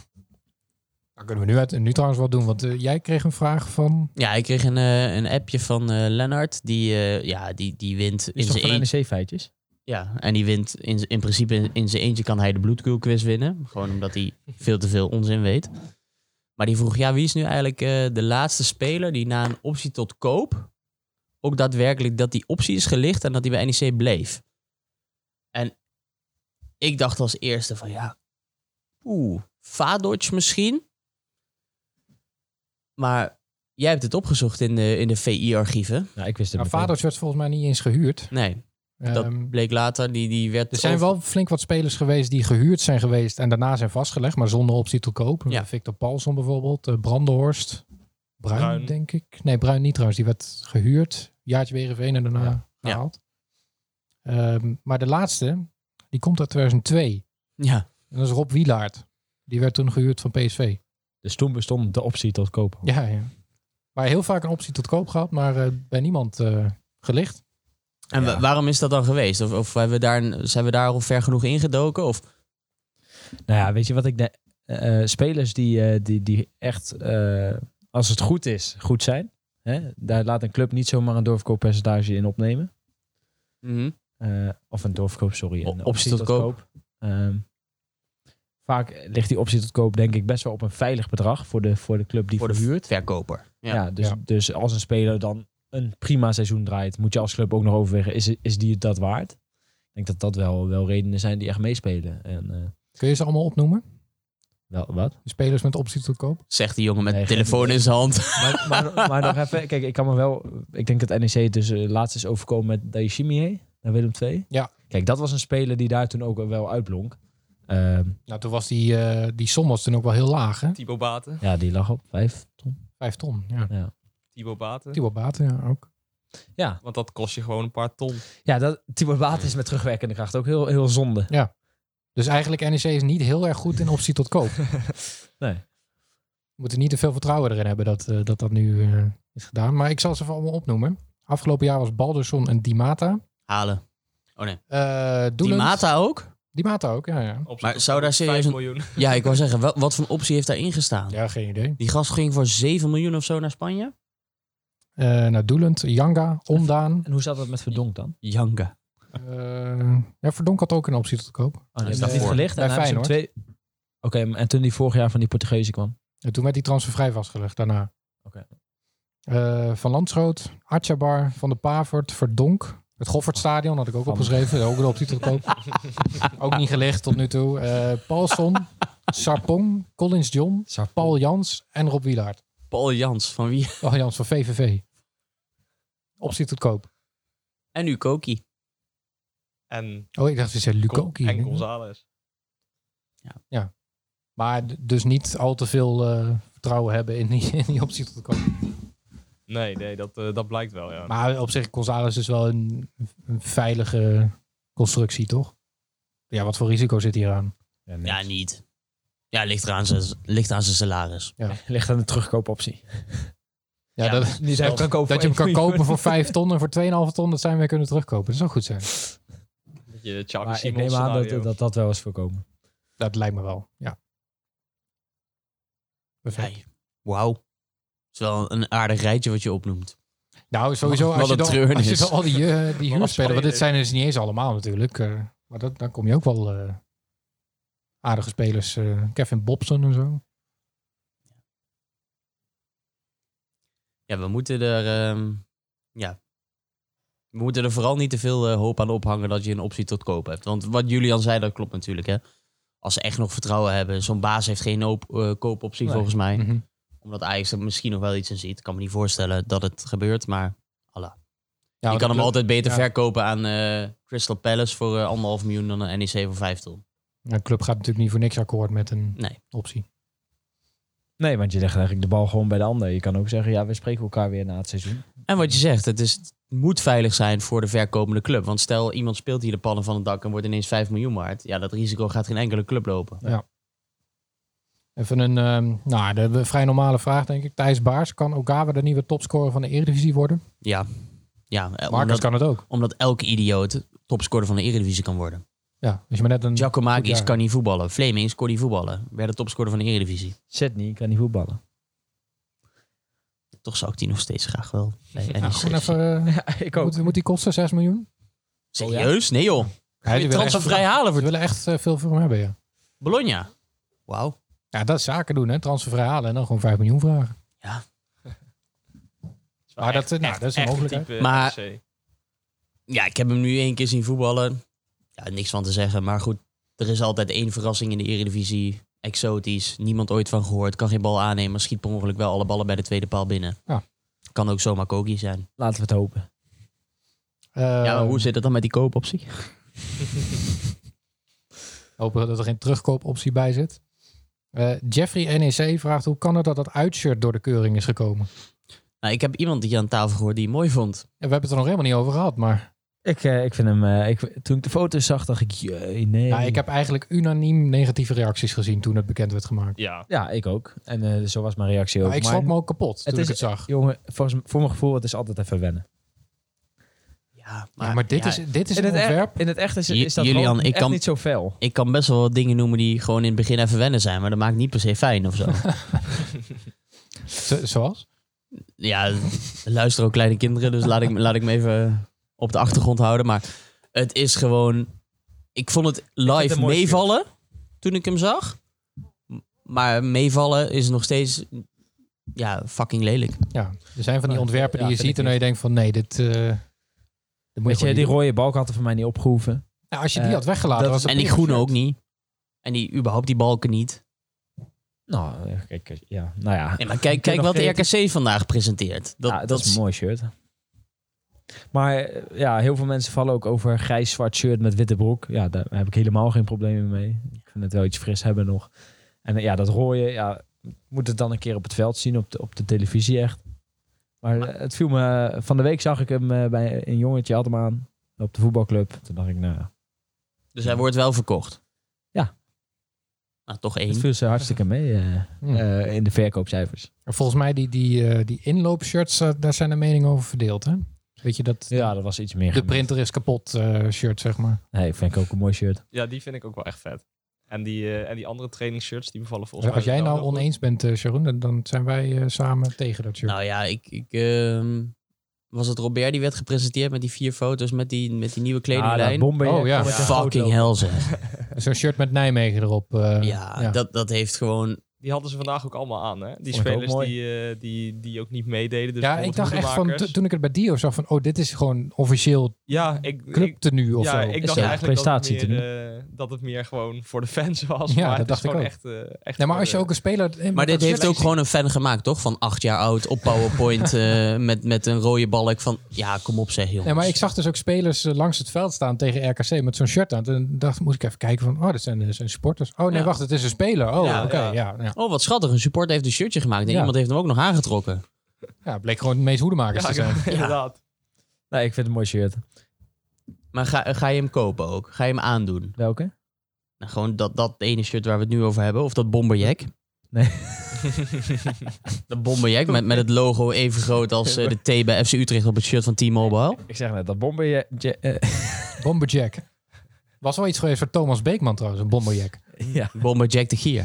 dat kunnen we nu, uit, nu trouwens wel doen. Want uh, jij kreeg een vraag van... Ja, ik kreeg een, uh, een appje van uh, Lennart. Die, uh, ja, die, die wint in Is toch zijn van eentje. N E C-feitjes? Ja, en die wint in, z- in principe in, in zijn eentje kan hij de bloedkuulquiz winnen. Gewoon omdat hij veel te veel onzin weet. Maar die vroeg, ja, wie is nu eigenlijk uh, de laatste speler die na een optie tot koop ook daadwerkelijk dat die optie is gelicht en dat hij bij N E C bleef? En ik dacht als eerste van ja, oeh, Vadoc misschien? Maar jij hebt het opgezocht in de, in de V I-archieven. Ja, ik wist het Nou, meteen. Vadoc werd volgens mij niet eens gehuurd. Nee, dat Ehm, bleek later. Die, die werd er zijn over- wel flink wat spelers geweest die gehuurd zijn geweest en daarna zijn vastgelegd, maar zonder optie tot koop. Ja. Victor Paulson bijvoorbeeld, uh, Brandenhorst, Bruin, Bruin. denk ik. Nee, Bruin niet trouwens. Die werd gehuurd, jaartje bij Heerenveen en daarna Ja. gehaald. Ehm, maar de laatste, die komt uit tweeduizend twee. Ja, En dat is Rob Wielaert. Die werd toen gehuurd van P S V. Dus toen bestond de optie tot kopen. Ja, ja. Maar heel vaak een optie tot koop gehad, maar uh, bij niemand uh, gelicht. en Ja. wa- waarom is dat dan geweest? Of, of hebben we daar, zijn we daar al ver genoeg ingedoken? Of Nou ja, weet je wat ik denk? Uh, spelers die, uh, die, die echt, uh, als het goed is, goed zijn. Hè? Daar laat een club niet zomaar een doorverkooppercentage in opnemen. Uh, of een doorverkoop, sorry. O- Een optie tot koop. Um, vaak ligt die optie tot koop denk ik best wel op een veilig bedrag voor de, voor de club die voor de verhuurt. verkoper? Ja, Ja. dus, Ja. dus als een speler dan een prima seizoen draait, moet je als club ook nog overwegen, is, is die het dat waard? Ik denk dat dat wel, wel redenen zijn die echt meespelen. En, uh, Kun je ze allemaal opnoemen? wel, wat? De spelers met optie tot koop? Zegt die jongen met Nee, de geen telefoon idee. in zijn hand. Maar, maar, maar nog even, kijk, ik kan me wel, ik denk dat N E C dus uh, laatst is overkomen met Daishimie naar Willem twee. Ja. Kijk, dat was een speler die daar toen ook wel uitblonk. Um, Nou, toen was die, uh, die som was toen ook wel heel laag, hè? Thibaut Baten. ja, die lag op vijf ton. Vijf ton, ja. Ja, Thibaut Baten. Thibaut Baten, ja, ook. ja. Want dat kost je gewoon een paar ton. ja dat, Thibaut Baten is met terugwerkende kracht ook heel, heel zonde. Dus eigenlijk N E C is niet heel erg goed in optie tot koop. Nee. We moeten niet te veel vertrouwen erin hebben dat uh, dat, dat nu uh, is gedaan. Maar ik zal ze even allemaal opnoemen. Afgelopen jaar was Balderson en Di Mata. Halen. Oh nee. Uh, Die Mata ook? Di Mata ook, ja. ja. Op Maar zich zou daar serieus vijf een- miljoen. Ja, ik wou zeggen, wel, wat voor een optie heeft daarin gestaan? Ja, geen idee. Die gast ging voor zeven miljoen of zo naar Spanje? Uh, nou, Doelend, Janga, Ondaan. En hoe zat dat met Verdonk dan? Janga. Uh, ja, Verdonk had ook een optie tot koop. Oh, die is is dat niet daarvoor. gelicht? Bij En hij heeft Feyenoord. twee... Oké, en toen die vorig jaar van die Portugezen kwam? En toen werd die transfervrij vastgelegd daarna. Oké. Uh, van Landschoot, Atjabar, Van de Pavert, Verdonk. Het Goffertstadion had ik ook Van- opgeschreven. Ook een optie tot koop. Ook niet gelicht tot nu toe. Uh, Paulson, Sarpong, Collins John, Paul Jans en Rob Wielaert. Paul Jans, van wie? Paul Jans van V V V. Optie tot koop. En nu Koki. En, Oh, ik dacht, ze zei Lukoki. en González. Maar d- dus niet al te veel uh, vertrouwen hebben in die, in die optie tot koop. Nee, nee dat, uh, dat blijkt wel, ja. Maar op zich, González is wel een, een veilige constructie, toch? Ja, wat voor risico zit hier aan? Ja, niks. Ja, niet. Ja, ligt, eraan zijn, ligt aan zijn salaris. Ligt aan de terugkoopoptie. Ja, Ja, dat, Niet dat, dat, dat je hem kan kopen voor vijf ton en voor twee komma vijf ton, dat zijn we weer kunnen terugkopen. Dat zou goed zijn. Dat je Xavi Maar ik Simons neem aan scenario. dat, dat dat wel is voorkomen. Dat lijkt me wel, ja. Perfect. Nee. Wauw. Het is wel een aardig rijtje wat je opnoemt. Nou, sowieso, Wat als je, een dan, treurnis. als je dan al die, uh, die Wat een huurspelers, want speler. dit zijn er dus niet eens allemaal natuurlijk. Uh, maar dat, dan kom je ook wel uh, aardige spelers. Uh, Kevin Bobson en zo. Ja, we moeten er... Um, ja. We moeten er vooral niet te veel uh, hoop aan ophangen dat je een optie tot koop hebt. Want wat Julian zei, dat klopt natuurlijk. Hè? Als ze echt nog vertrouwen hebben. Zo'n baas heeft geen op, uh, koopoptie Nee. volgens mij. Mm-hmm. Omdat Ajax er misschien nog wel iets in ziet. Ik kan me niet voorstellen dat het gebeurt, maar... Allah. Ja, je kan hem dat- altijd beter ja. verkopen aan uh, Crystal Palace voor uh, anderhalf miljoen dan een N E C voor vijf ton. Een club gaat natuurlijk niet voor niks akkoord met een Nee. optie. Nee, want je legt eigenlijk de bal gewoon bij de ander. Je kan ook zeggen, ja, we spreken elkaar weer na het seizoen. En wat je zegt, het, is, het moet veilig zijn voor de verkomende club. Want stel, iemand speelt hier de pannen van het dak en wordt ineens vijf miljoen waard. Ja, dat risico gaat geen enkele club lopen. Even een um, nou, de, de vrij normale vraag, denk ik. Thijs Baars, kan Ogawa de nieuwe topscorer van de Eredivisie worden? Ja, ja eh, Marcus omdat, kan het ook. omdat elke idioot topscorer van de Eredivisie kan worden. Ja, als je maar net een... Giacomakis jaar. kan niet voetballen. Flemings kon niet voetballen. Werd de topscorer van de Eredivisie. Sydney kan niet voetballen. Toch zou ik die nog steeds graag wel. Nee, Ja, gewoon even, uh, Ja, ik ook. moet, moet die kosten zes miljoen? Serieus? Nee joh. Ja, je die willen echt, transfervrij halen we voor willen echt uh, veel voor hem hebben, ja. Bologna. Wauw. Ja, dat is zaken doen, hè. Transfervrij halen en dan gewoon vijf miljoen vragen. Ja. Maar dat, nou, dat is een mogelijkheid. Type Maar- N E C. Ja, ik heb hem nu één keer zien voetballen. Ja, niks van te zeggen. Maar goed, er is altijd één verrassing in de Eredivisie. Exotisch. Niemand ooit van gehoord. Kan geen bal aannemen. Schiet per ongeluk wel alle ballen bij de tweede paal binnen. Ja. Kan ook zomaar Koki zijn. Laten we het hopen. Uh, ja, maar hoe zit het dan met die koopoptie? Hopen dat er geen terugkoopoptie bij zit. Uh, Jeffrey N E C vraagt, hoe kan het dat dat uitshirt door de keuring is gekomen? Nou, ik heb iemand die aan tafel gehoord die het mooi vond. Ja, we hebben het er nog helemaal niet over gehad, maar... Ik, uh, ik vind hem... Uh, ik, toen ik de foto's zag, dacht ik... Jee, nee. Ja, ik heb eigenlijk unaniem negatieve reacties gezien toen het bekend werd gemaakt. Ja. Ja, ik ook. En uh, zo was mijn reactie ook. Maar ik schrok me ook kapot toen is, ik het zag. Jongen, volgens, voor mijn gevoel, het is altijd even wennen. Ja, Maar, ja, maar dit, ja, is, dit is In een het, ontwerp... echt, in het echt is, J- is dat Julian, gewoon ik echt kan- niet zo fel. Ik kan best wel wat dingen noemen die gewoon in het begin even wennen zijn. Maar dat maakt niet per se fijn of zo. Zo- zoals? Ja, er luisteren ook kleine kinderen. Dus laat ik, laat ik me even op de achtergrond houden. Maar het is gewoon... Ik vond het het live een mooi meevallen toen ik hem zag. Maar meevallen is nog steeds... Ja, fucking lelijk. Ja, er zijn van die Ja, ontwerpen die ja, je vind ziet ik en dan je denkt van nee, dit... Uh, dit moet je Weet gewoon je, niet die doen. rode balk had er voor mij niet opgehoeven. Nou, als je die eh, had weggelaten dat- was het En die prima groene shirt. ook niet. En die überhaupt die balken niet. Nou, eh, kijk, ja, nou ja. Nee, maar kijk, kijk wat de R K C vandaag presenteert. Dat, Ja, dat, dat is een mooi shirt. Maar eh, ja, heel veel mensen vallen ook over grijs-zwart shirt met witte broek. Ja, daar heb ik helemaal geen problemen mee. Ik vind het wel iets fris hebben nog. En eh, ja, dat rode, ja, moet het dan een keer op het veld zien, op de, op de televisie echt. Maar eh, het viel me, van de week zag ik hem eh, bij een jongetje, had hem aan, op de voetbalclub. Toen dacht ik, nou ja, Dus hij wordt wel verkocht. Ja. Nou, toch het één. viel ze hartstikke mee eh, Hmm. eh, in de verkoopcijfers. Volgens mij die, die, uh, die inloopshirts, uh, daar zijn de meningen over verdeeld. Hè? Weet je, dat Ja, dat was iets meer. de gemixt. printer is kapot uh, shirt, zeg maar. Nee, vind ik ook een mooi shirt. Ja, die vind ik ook wel echt vet. En die, uh, en die andere trainingsshirts, die bevallen Dus volgens als mij jij wel nou heel goed. oneens bent, uh, Sharon, dan, dan zijn wij uh, samen tegen dat shirt. Nou ja, ik... ik uh, was het Robert die werd gepresenteerd met die vier foto's met die, met die nieuwe kledinglijn? Ah, bomber, Oh, ja. ja. Fucking hell zeg. Zo'n shirt met Nijmegen erop. Uh, Ja, ja. Dat, dat heeft gewoon... Die hadden ze vandaag ook allemaal aan, hè? Die Vond ik ook spelers mooi. die, uh, die, die ook niet meededen. Dus ja, ik dacht echt van, hoedemakers. t- toen ik het bij Dio zag van, oh, dit is gewoon officieel Ja, ik... ik clubtenue of ja, zo. ik Is dacht ja, eigenlijk dat het, prestatie meer, uh, dat het meer gewoon voor de fans was. Ja, maar dat het is dacht ik gewoon ook. echt, uh, echt Nee, maar voor als je de- ook een speler... eh, Maar met dit dat heeft shirt ook gewoon een fan gemaakt, toch? Van acht jaar oud op PowerPoint uh, met, met een rode balk van... Ja, kom op zeg, jongens. Nee, maar ik zag dus ook spelers uh, langs het veld staan tegen R K C met zo'n shirt aan. Toen dacht moest ik even kijken van, oh, dat zijn, dat zijn supporters. Oh nee, Ja. wacht, het is een speler. Oh, Ja, oké, ja. ja. Ja, Oh, wat schattig. Een supporter heeft een shirtje gemaakt en Ja. iemand heeft hem ook nog aangetrokken. ja. bleek gewoon de meest hoedemakers Ja, te zijn. inderdaad. Nee, ik vind het een mooi shirt. Maar ga, ga je hem kopen ook? Ga je hem aandoen? Welke? Nou, gewoon dat, dat ene shirt waar we het nu over hebben. Of dat bomberjack. Nee. Dat bomberjack met, met het logo even groot als uh, de T bij F C Utrecht op het shirt van T-Mobile. Ik zeg net, dat bomber... Je, je, uh, Bomberjack. Was wel iets geweest voor Thomas Beekman trouwens, een bomberjack. ja. Bomberjack de Gier.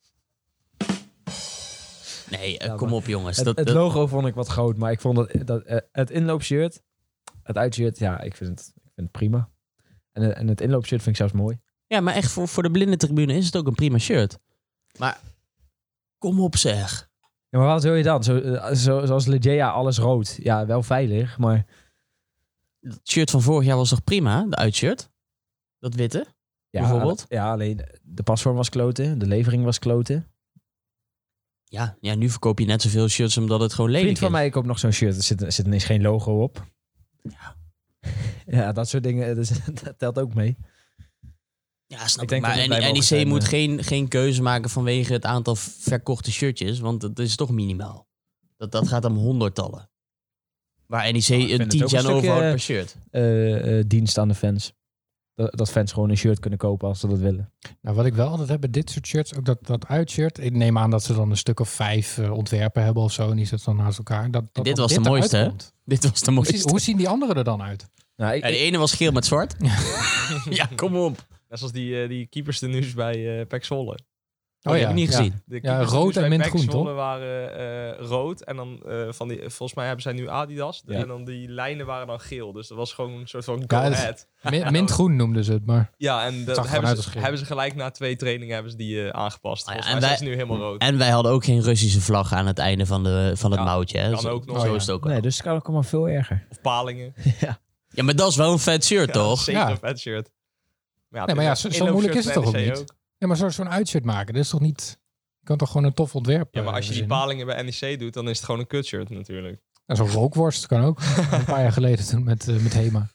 Nee, uh, Ja, kom maar op jongens. Het, Dat, het dat- logo vond ik wat groot, maar ik vond dat, dat uh, het inloopshirt, het uitshirt, ja, ik vind het, ik vind het prima. En, uh, en het inloopshirt vind ik zelfs mooi. Ja, maar echt voor, voor de blinde tribune is het ook een prima shirt. Maar kom op zeg. Ja, maar wat wil je dan? Zo, uh, zo, zoals Legea, alles rood. Ja, wel veilig, maar... Het shirt van vorig jaar was toch prima? De uitshirt? Dat witte? Ja, Bijvoorbeeld? Ja, alleen de pasvorm was kloten, de levering was kloten. Ja, ja, nu verkoop je net zoveel shirts omdat het gewoon Een lelijk vriend van is. mij koopt nog zo'n shirt, er zit, er zit ineens geen logo op. Ja. Ja, dat soort dingen, dus, dat telt ook mee. Ja, snap Ik ik. denk Maar dat het N- blij mogen N E C zijn, moet eh. geen, geen keuze maken vanwege het aantal verkochte shirtjes. Want dat is toch minimaal. Dat, dat gaat om honderdtallen. Waar N E C Nou, ik vind een het tientje ook aan een stukje, overhoudt per shirt. Uh, uh, dienst aan de fans. Dat, dat fans gewoon een shirt kunnen kopen als ze dat willen. Nou, wat ik wel altijd heb bij dit soort shirts, ook dat, dat uitshirt. Ik neem aan dat ze dan een stuk of vijf uh, ontwerpen hebben of zo. En die zitten dan naast elkaar. Dat, dat Dit dan was de eruit mooiste, hè? komt. Dit was de Hoe, mooiste. zien, hoe zien die anderen er dan uit? Nou, ik, Ja, de ene was geel met zwart. Ja, kom op. Net zoals die, uh, die keepers tenues bij uh, Pek Zwolle. Oh, die heb ik niet ja. gezien. De Ja, keepers rood tenues en bij Pek mintgroen, Zwolle toch? waren uh, rood. En dan uh, van die, volgens mij hebben zij nu Adidas. Ja. En dan die lijnen waren dan geel. Dus dat was gewoon een soort van Ja, go het is- ahead. Min- Mintgroen noemden ze het, maar... Ja, en dat zag er gewoon hebben uit ze, als geel. hebben ze gelijk na twee trainingen hebben ze die uh, aangepast. Ah ja, Volgens en mij wij- zijn ze nu helemaal rood. En wij hadden ook geen Russische vlag aan het einde van, de, van het Ja, mouwtje. Hè? kan Zo, ook nog. zo Oh, is het ook wel. nee, dus het kan ook allemaal veel erger. Of palingen. Ja, maar dat is wel een vet shirt, toch? Zeker Ja. een vet shirt. Maar Nee, maar ja, zo- zo moeilijk is het toch ook N E C niet? Ja, maar zo- zo'n uitshirt maken, dat is toch niet... Je kan toch gewoon een tof ontwerp Ja, maar uh, als je die verzinnen? palingen bij N E C doet, dan is het gewoon een kutshirt natuurlijk. Ja, zo'n rookworst kan ook. Een paar jaar geleden toen met, uh, met Hema.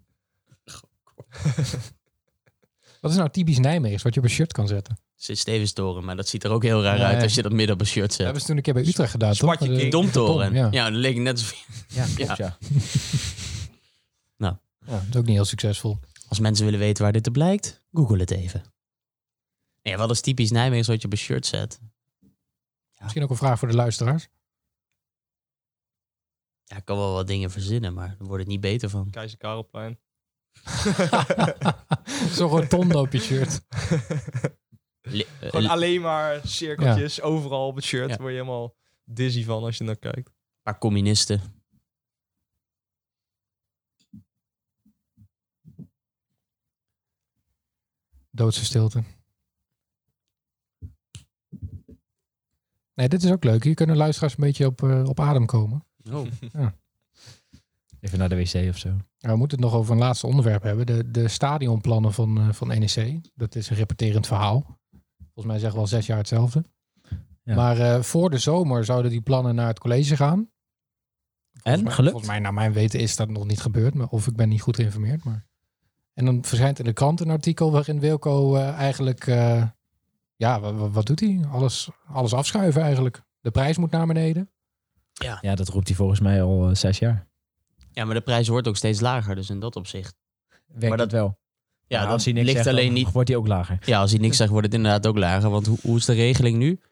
Wat is nou typisch Nijmeegs wat je op een shirt kan zetten? Sint Stevenstoren, maar dat ziet er ook heel raar Nee. uit als je dat midden op een shirt Dat zet. hebben ze toen een keer bij Utrecht gedaan, toch? Zwartje Met de- King. Domtoren. Dom, Ja. ja. dat leek net zo. Ja, klopt, ja. Ja, dat is ook niet heel succesvol. Als mensen willen weten waar dit op blijkt, google het even. Ja, wat is typisch Nijmegen wat je op een shirt zet? Misschien ook een vraag voor de luisteraars. Ja, ik kan wel wat dingen verzinnen, maar daar wordt het niet beter van. Keizer Karelplein. Zo'n rotonde op je shirt. Le- eh, Gewoon een alleen maar cirkeltjes overal op het shirt. Ja. Daar word je helemaal dizzy van als je naar kijkt. paar communisten. Doodse stilte. Nee, dit is ook leuk. Hier kunnen luisteraars een beetje op, uh, op adem komen. Oh. Even naar de wc of zo. Nou, we moeten het nog over een laatste onderwerp hebben. De, de stadionplannen van, uh, van N E C. Dat is een repeterend verhaal. Volgens mij zeggen we al zes jaar hetzelfde. Ja. Maar uh, voor de zomer zouden die plannen naar het college gaan. Volgens En, mij, gelukt? Volgens mij, naar mijn weten, is dat nog niet gebeurd. Maar, of ik ben niet goed geïnformeerd. Maar... En dan verschijnt in de krant een artikel waarin Wilco uh, eigenlijk... Uh, ja, wat, wat doet hij? Alles, alles afschuiven eigenlijk. De prijs moet naar beneden. Ja, dat roept hij volgens mij al uh, zes jaar. Ja, maar de prijs wordt ook steeds lager, dus in dat opzicht. Werkt Maar dat wel? Ja, Maar dat als hij niks ligt zegt, alleen dan niet. wordt hij ook lager. Ja, als hij niks zegt, wordt het inderdaad ook lager. Want hoe, hoe is de regeling nu?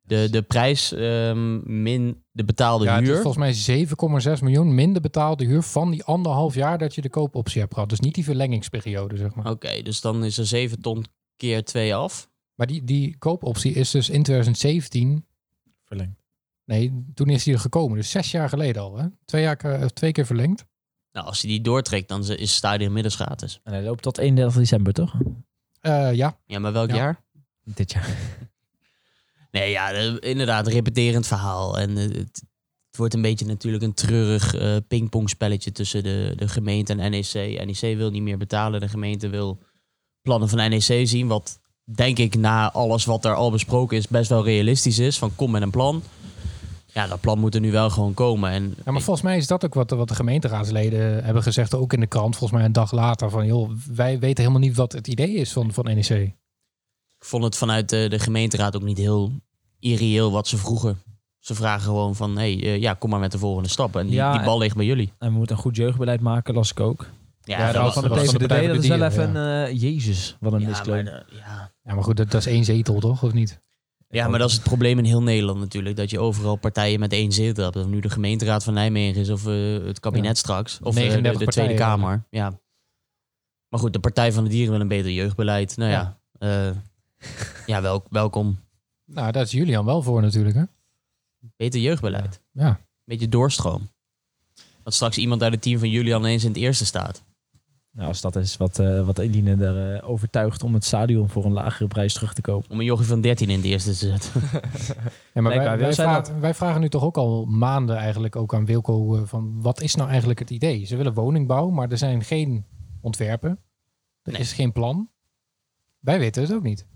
De, de prijs um, min de betaalde Ja, het is huur. volgens mij zeven komma zes miljoen minder betaalde huur van die anderhalf jaar dat je de koopoptie hebt gehad. Dus niet die verlengingsperiode, zeg maar. Oké, okay, dus dan is er zeven ton keer twee af. Maar die, die koopoptie is dus in twintig zeventien... Verlengd. Nee, toen is die er gekomen. Dus zes jaar geleden al, hè? Twee, jaar, uh, twee keer verlengd. Nou, als je die doortrekt, dan is het stadion inmiddels gratis. En hij loopt tot eenendertig december, toch? Uh, ja. Ja, maar welk Ja. jaar? Dit jaar. Nee, ja, de, inderdaad, repeterend verhaal. En uh, het, het wordt een beetje natuurlijk een treurig uh, pingpongspelletje tussen de, de gemeente en N E C. N E C wil niet meer betalen. De gemeente wil plannen van N E C zien. Wat denk ik na alles wat er al besproken is best wel realistisch is. Van kom met een plan. Ja, dat plan moet er nu wel gewoon komen. En Ja, maar volgens mij is dat ook wat, wat de gemeenteraadsleden hebben gezegd. Ook in de krant, volgens mij een dag later. Van joh, wij weten helemaal niet wat het idee is van, van N E C. ik vond het vanuit de, de gemeenteraad ook niet heel irreëel wat ze vroegen. Ze vragen gewoon van, hey, uh, ja, kom maar met de volgende stap. En die, Ja, die bal ligt bij jullie. En we moeten een goed jeugdbeleid maken, las ik ook. Ja, Ja, dat dat was van de Van de Partij P V D, van de dat is wel Dieren, even een... Uh, Jezus, wat een ja, miskloon. maar, de- ja. Ja, maar goed, dat, dat is één zetel toch, of niet? ja, maar dat is het probleem in heel Nederland natuurlijk. Dat je overal partijen met één zetel hebt. Of nu de gemeenteraad van Nijmegen is of uh, het kabinet Ja. straks. Of uh, de, negenendertig de Tweede partijen, Kamer. Ja. Maar goed, de Partij van de Dieren wil een beter jeugdbeleid. Nou ja, ja, uh, ja wel, welkom. Nou, daar is Julian wel voor natuurlijk, hè? Beter jeugdbeleid. Ja. Beetje doorstroom. Dat straks iemand uit het team van Julian ineens in het eerste staat. Nou, als dat is wat, uh, wat Eline er uh, overtuigt om het stadion voor een lagere prijs terug te kopen. Om een jochie van dertien in het eerste te zetten. Ja, maar wij, Blijkbaar wil wij, zij vragen, wij vragen nu toch ook al maanden eigenlijk ook aan Wilco uh, van wat is nou eigenlijk het idee? Ze willen woningbouw, maar er zijn geen ontwerpen. Er Nee. is geen plan. Wij weten het ook niet.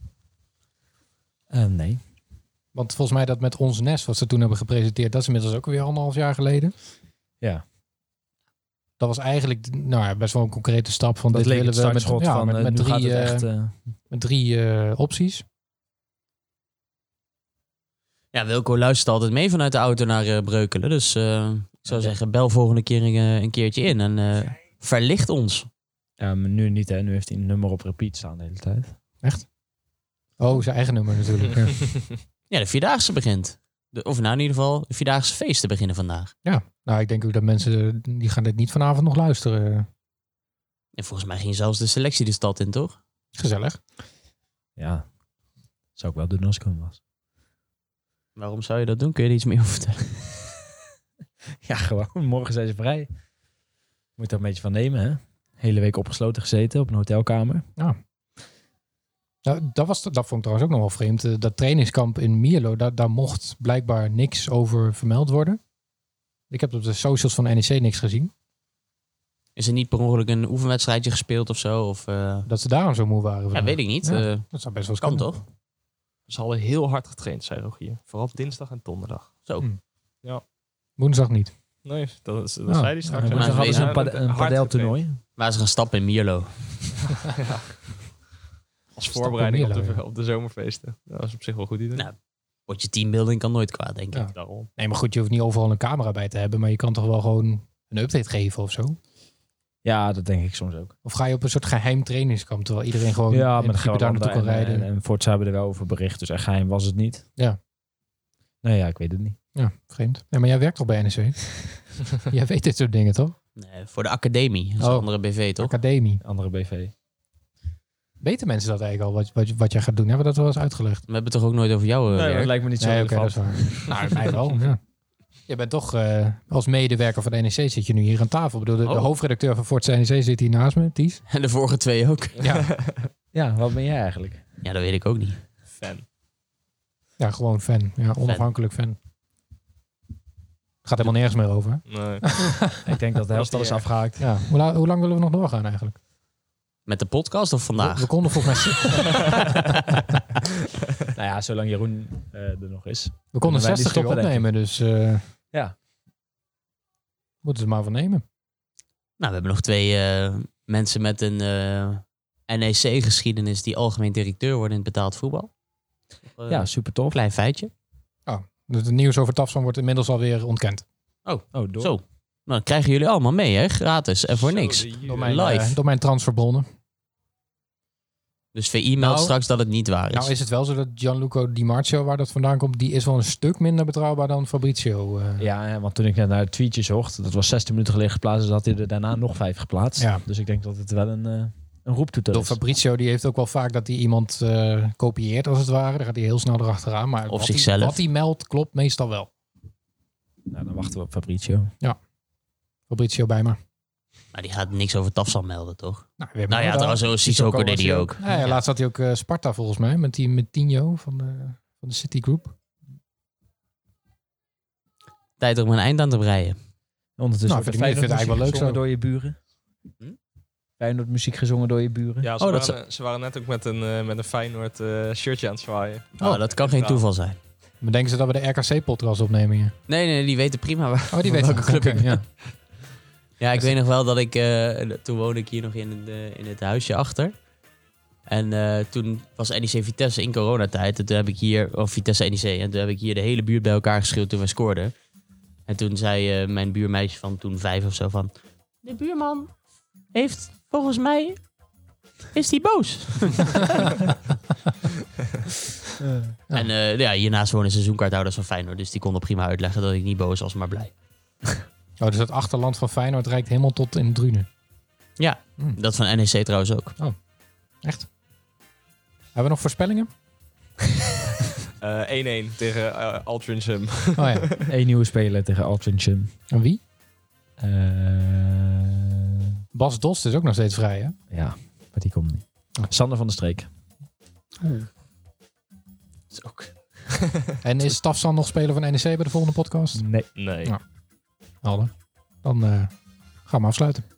Uh, nee. Want volgens mij dat met Ons Nest, wat ze toen hebben gepresenteerd, dat is inmiddels ook weer anderhalf jaar geleden. Ja. Dat was eigenlijk nou ja, best wel een concrete stap van Dat dit leek willen het we met, startschot ja, van met, uh, met nu gaat drie, het uh, echt... Uh, met drie uh, opties. Ja, Wilco luistert altijd mee vanuit de auto naar uh, Breukelen. Dus uh, ik zou zeggen, bel volgende keer een, uh, een keertje in. En uh, verlicht ons. ja, maar nu niet, hè. Nu heeft hij een nummer op repeat staan de hele tijd. Oh, zijn eigen nummer natuurlijk. Ja. Ja, de Vierdaagse begint. De, of nou in ieder geval, de Vierdaagse feesten beginnen vandaag. Ja, nou ik denk ook dat mensen, die gaan dit niet vanavond nog luisteren. En volgens mij ging zelfs de selectie de stad in, toch? Gezellig. Ja. Zou ik wel doen als ik hem was. Waarom zou je dat doen? Kun je er iets meer over vertellen? Ja, gewoon. Morgen zijn ze vrij. Moet er een beetje van nemen, hè. Hele week opgesloten gezeten op een hotelkamer. Nou, dat, was, dat vond ik trouwens ook nog wel vreemd. Uh, dat trainingskamp in Mierlo, daar, daar mocht blijkbaar niks over vermeld worden. Ik heb op de socials van N E C niks gezien. Is er niet per ongeluk een oefenwedstrijdje gespeeld of zo? Of, uh... Dat ze daarom zo moe waren. Ja, vandaag. weet ik niet. Ja, Uh, Dat zou best wel eens kan kunnen. toch? Ze hadden heel hard getraind, zei Rogier. Vooral op dinsdag en donderdag. Zo. Hm. Woensdag niet. Nee, dat, is, dat Oh. zei hij straks. Ja, maar woensdag hadden ze een, ja, pad- een hard padeltoernooi. Waar ze gaan stappen in Mierlo. ja. Als Stappen voorbereiding op Mierlo, de, ja. op de zomerfeesten. Dat is op zich wel een goed idee. Nou, Potje teambuilding kan nooit kwaad, denk ik. Ja. Daarom. Nee, maar goed, je hoeft niet overal een camera bij te hebben. Maar je kan toch wel gewoon een update geven of zo? Ja, dat denk ik soms ook. Of ga je op een soort geheim trainingskamp, terwijl iedereen gewoon Ja, in maar principe daar naartoe kan en, rijden? en, en Forza hebben er wel over bericht, dus echt geheim was het niet. Ja. Nee, ja, ik weet het niet. Ja, vreemd. Nee, maar jij werkt toch bij N E C? Jij weet dit soort dingen, toch? Nee, voor de academie. Dat is Oh. een andere B V, toch? Academie. Andere B V. Weten mensen dat eigenlijk al, wat, wat, wat jij gaat doen? Hebben we dat wel eens uitgelegd? We hebben het toch ook nooit over jou uh, Nee, werk? dat lijkt me niet zo Nee, oké, dat relevant. is waar. Nou, mij wel, ja. Je bent toch uh, als medewerker van de N E C zit je nu hier aan tafel. Ik bedoel, de, de Oh. hoofdredacteur van Forza N E C zit hier naast me, Ties. En de vorige twee ook. Ja, Ja, wat ben jij eigenlijk? Ja, dat weet ik ook niet. Fan. ja gewoon fan. Ja, onafhankelijk fan. Gaat helemaal nergens meer over. Hè? Nee. Ik denk dat de helft al is afgehaakt. Ja. Hoe, la- hoe lang willen we nog doorgaan eigenlijk? Met de podcast of We, vandaag? we konden volgens mij Nou ja, zolang Jeroen uh, er nog is. we konden wij die zestig keer stoppen, denk ik. opnemen, dus uh, Ja. moeten ze maar van nemen. Nou, we hebben nog twee uh, mensen met een uh, N E C-geschiedenis die algemeen directeur worden in het betaald voetbal. Uh, Ja, super tof. Klein feitje. Dus het nieuws over Tafsan wordt inmiddels alweer ontkend. Oh, door. Zo. Nou, dat krijgen jullie allemaal mee, hè? Gratis en voor Zo, niks. de Door mijn, Live. uh, door mijn transferbronnen. Dus V I meldt Nou, straks dat het niet waar is. Nou is het wel zo dat Gianluca Di Marzio, waar dat vandaan komt, die is wel een stuk minder betrouwbaar dan Fabrizio. Uh. Ja, ja, want toen ik net naar het tweetje zocht, dat was zestien minuten geleden geplaatst, dus had hij er daarna nog vijf geplaatst. Ja. Dus ik denk dat het wel een, uh, een roeptoeter Door is. Fabrizio, die heeft ook wel vaak dat hij iemand uh, kopieert als het ware. Dan gaat hij heel snel erachteraan. Maar Of wat zichzelf. Hij, wat hij meldt, klopt meestal wel. Nou, dan wachten we op Fabrizio. Fabrizio bij me. Maar die gaat niks over Tafsan melden, toch? Nou, we hebben Nou ja, nog trouwens, zo Sissoko deed hij ook. Ja, ja, laatst had hij ook uh, Sparta volgens mij. Met, die, met Tinho van de, van de City Group. Tijd om een eind aan te breien. Ondertussen Nou, wordt vind ik- Feyenoord vind ik eigenlijk wel leuk gezongen zo. door je buren. Hm? Feyenoord muziek gezongen door je buren. Ja, ze, Oh, dat waren, ze waren net ook met een, uh, met een Feyenoord uh, shirtje aan het zwaaien. Oh, dat kan geen toeval zijn. Maar denken ze dat we de R K C-podcast opnemen hier? Nee, nee, die weten prima waar. Oh, die weten welke het. club Oké, ik ja. Ja, ik weet nog wel dat ik... Uh, toen woonde ik hier nog in het, uh, in het huisje achter. En uh, toen was N E C Vitesse in coronatijd. En toen heb ik hier... Of Vitesse N E C. En toen heb ik hier de hele buurt bij elkaar geschreeuwd toen wij scoorden. En toen zei uh, mijn buurmeisje van toen vijf of zo van... De buurman heeft volgens mij... Is die boos? Ja. En uh, ja, hiernaast wonen seizoenkaarthouders van Feyenoord. Dus die konden prima uitleggen dat ik niet boos was, maar blij. Oh, dus het achterland van Feyenoord reikt helemaal tot in Drunen. Ja, Hmm. dat van N E C trouwens ook. Echt? Hebben we nog voorspellingen? Uh, één-één tegen uh, Altrincham. Oh ja. Eén nieuwe speler tegen Altrincham. En wie? Uh, Bas Dost is ook nog steeds vrij, hè? ja, maar die komt niet. Oh. Sander van der Streek. Dat is ook... En is Stafsan nog speler van N E C bij de volgende podcast? Nee. Nee. Ja. Helder. Dan uh, gaan we afsluiten.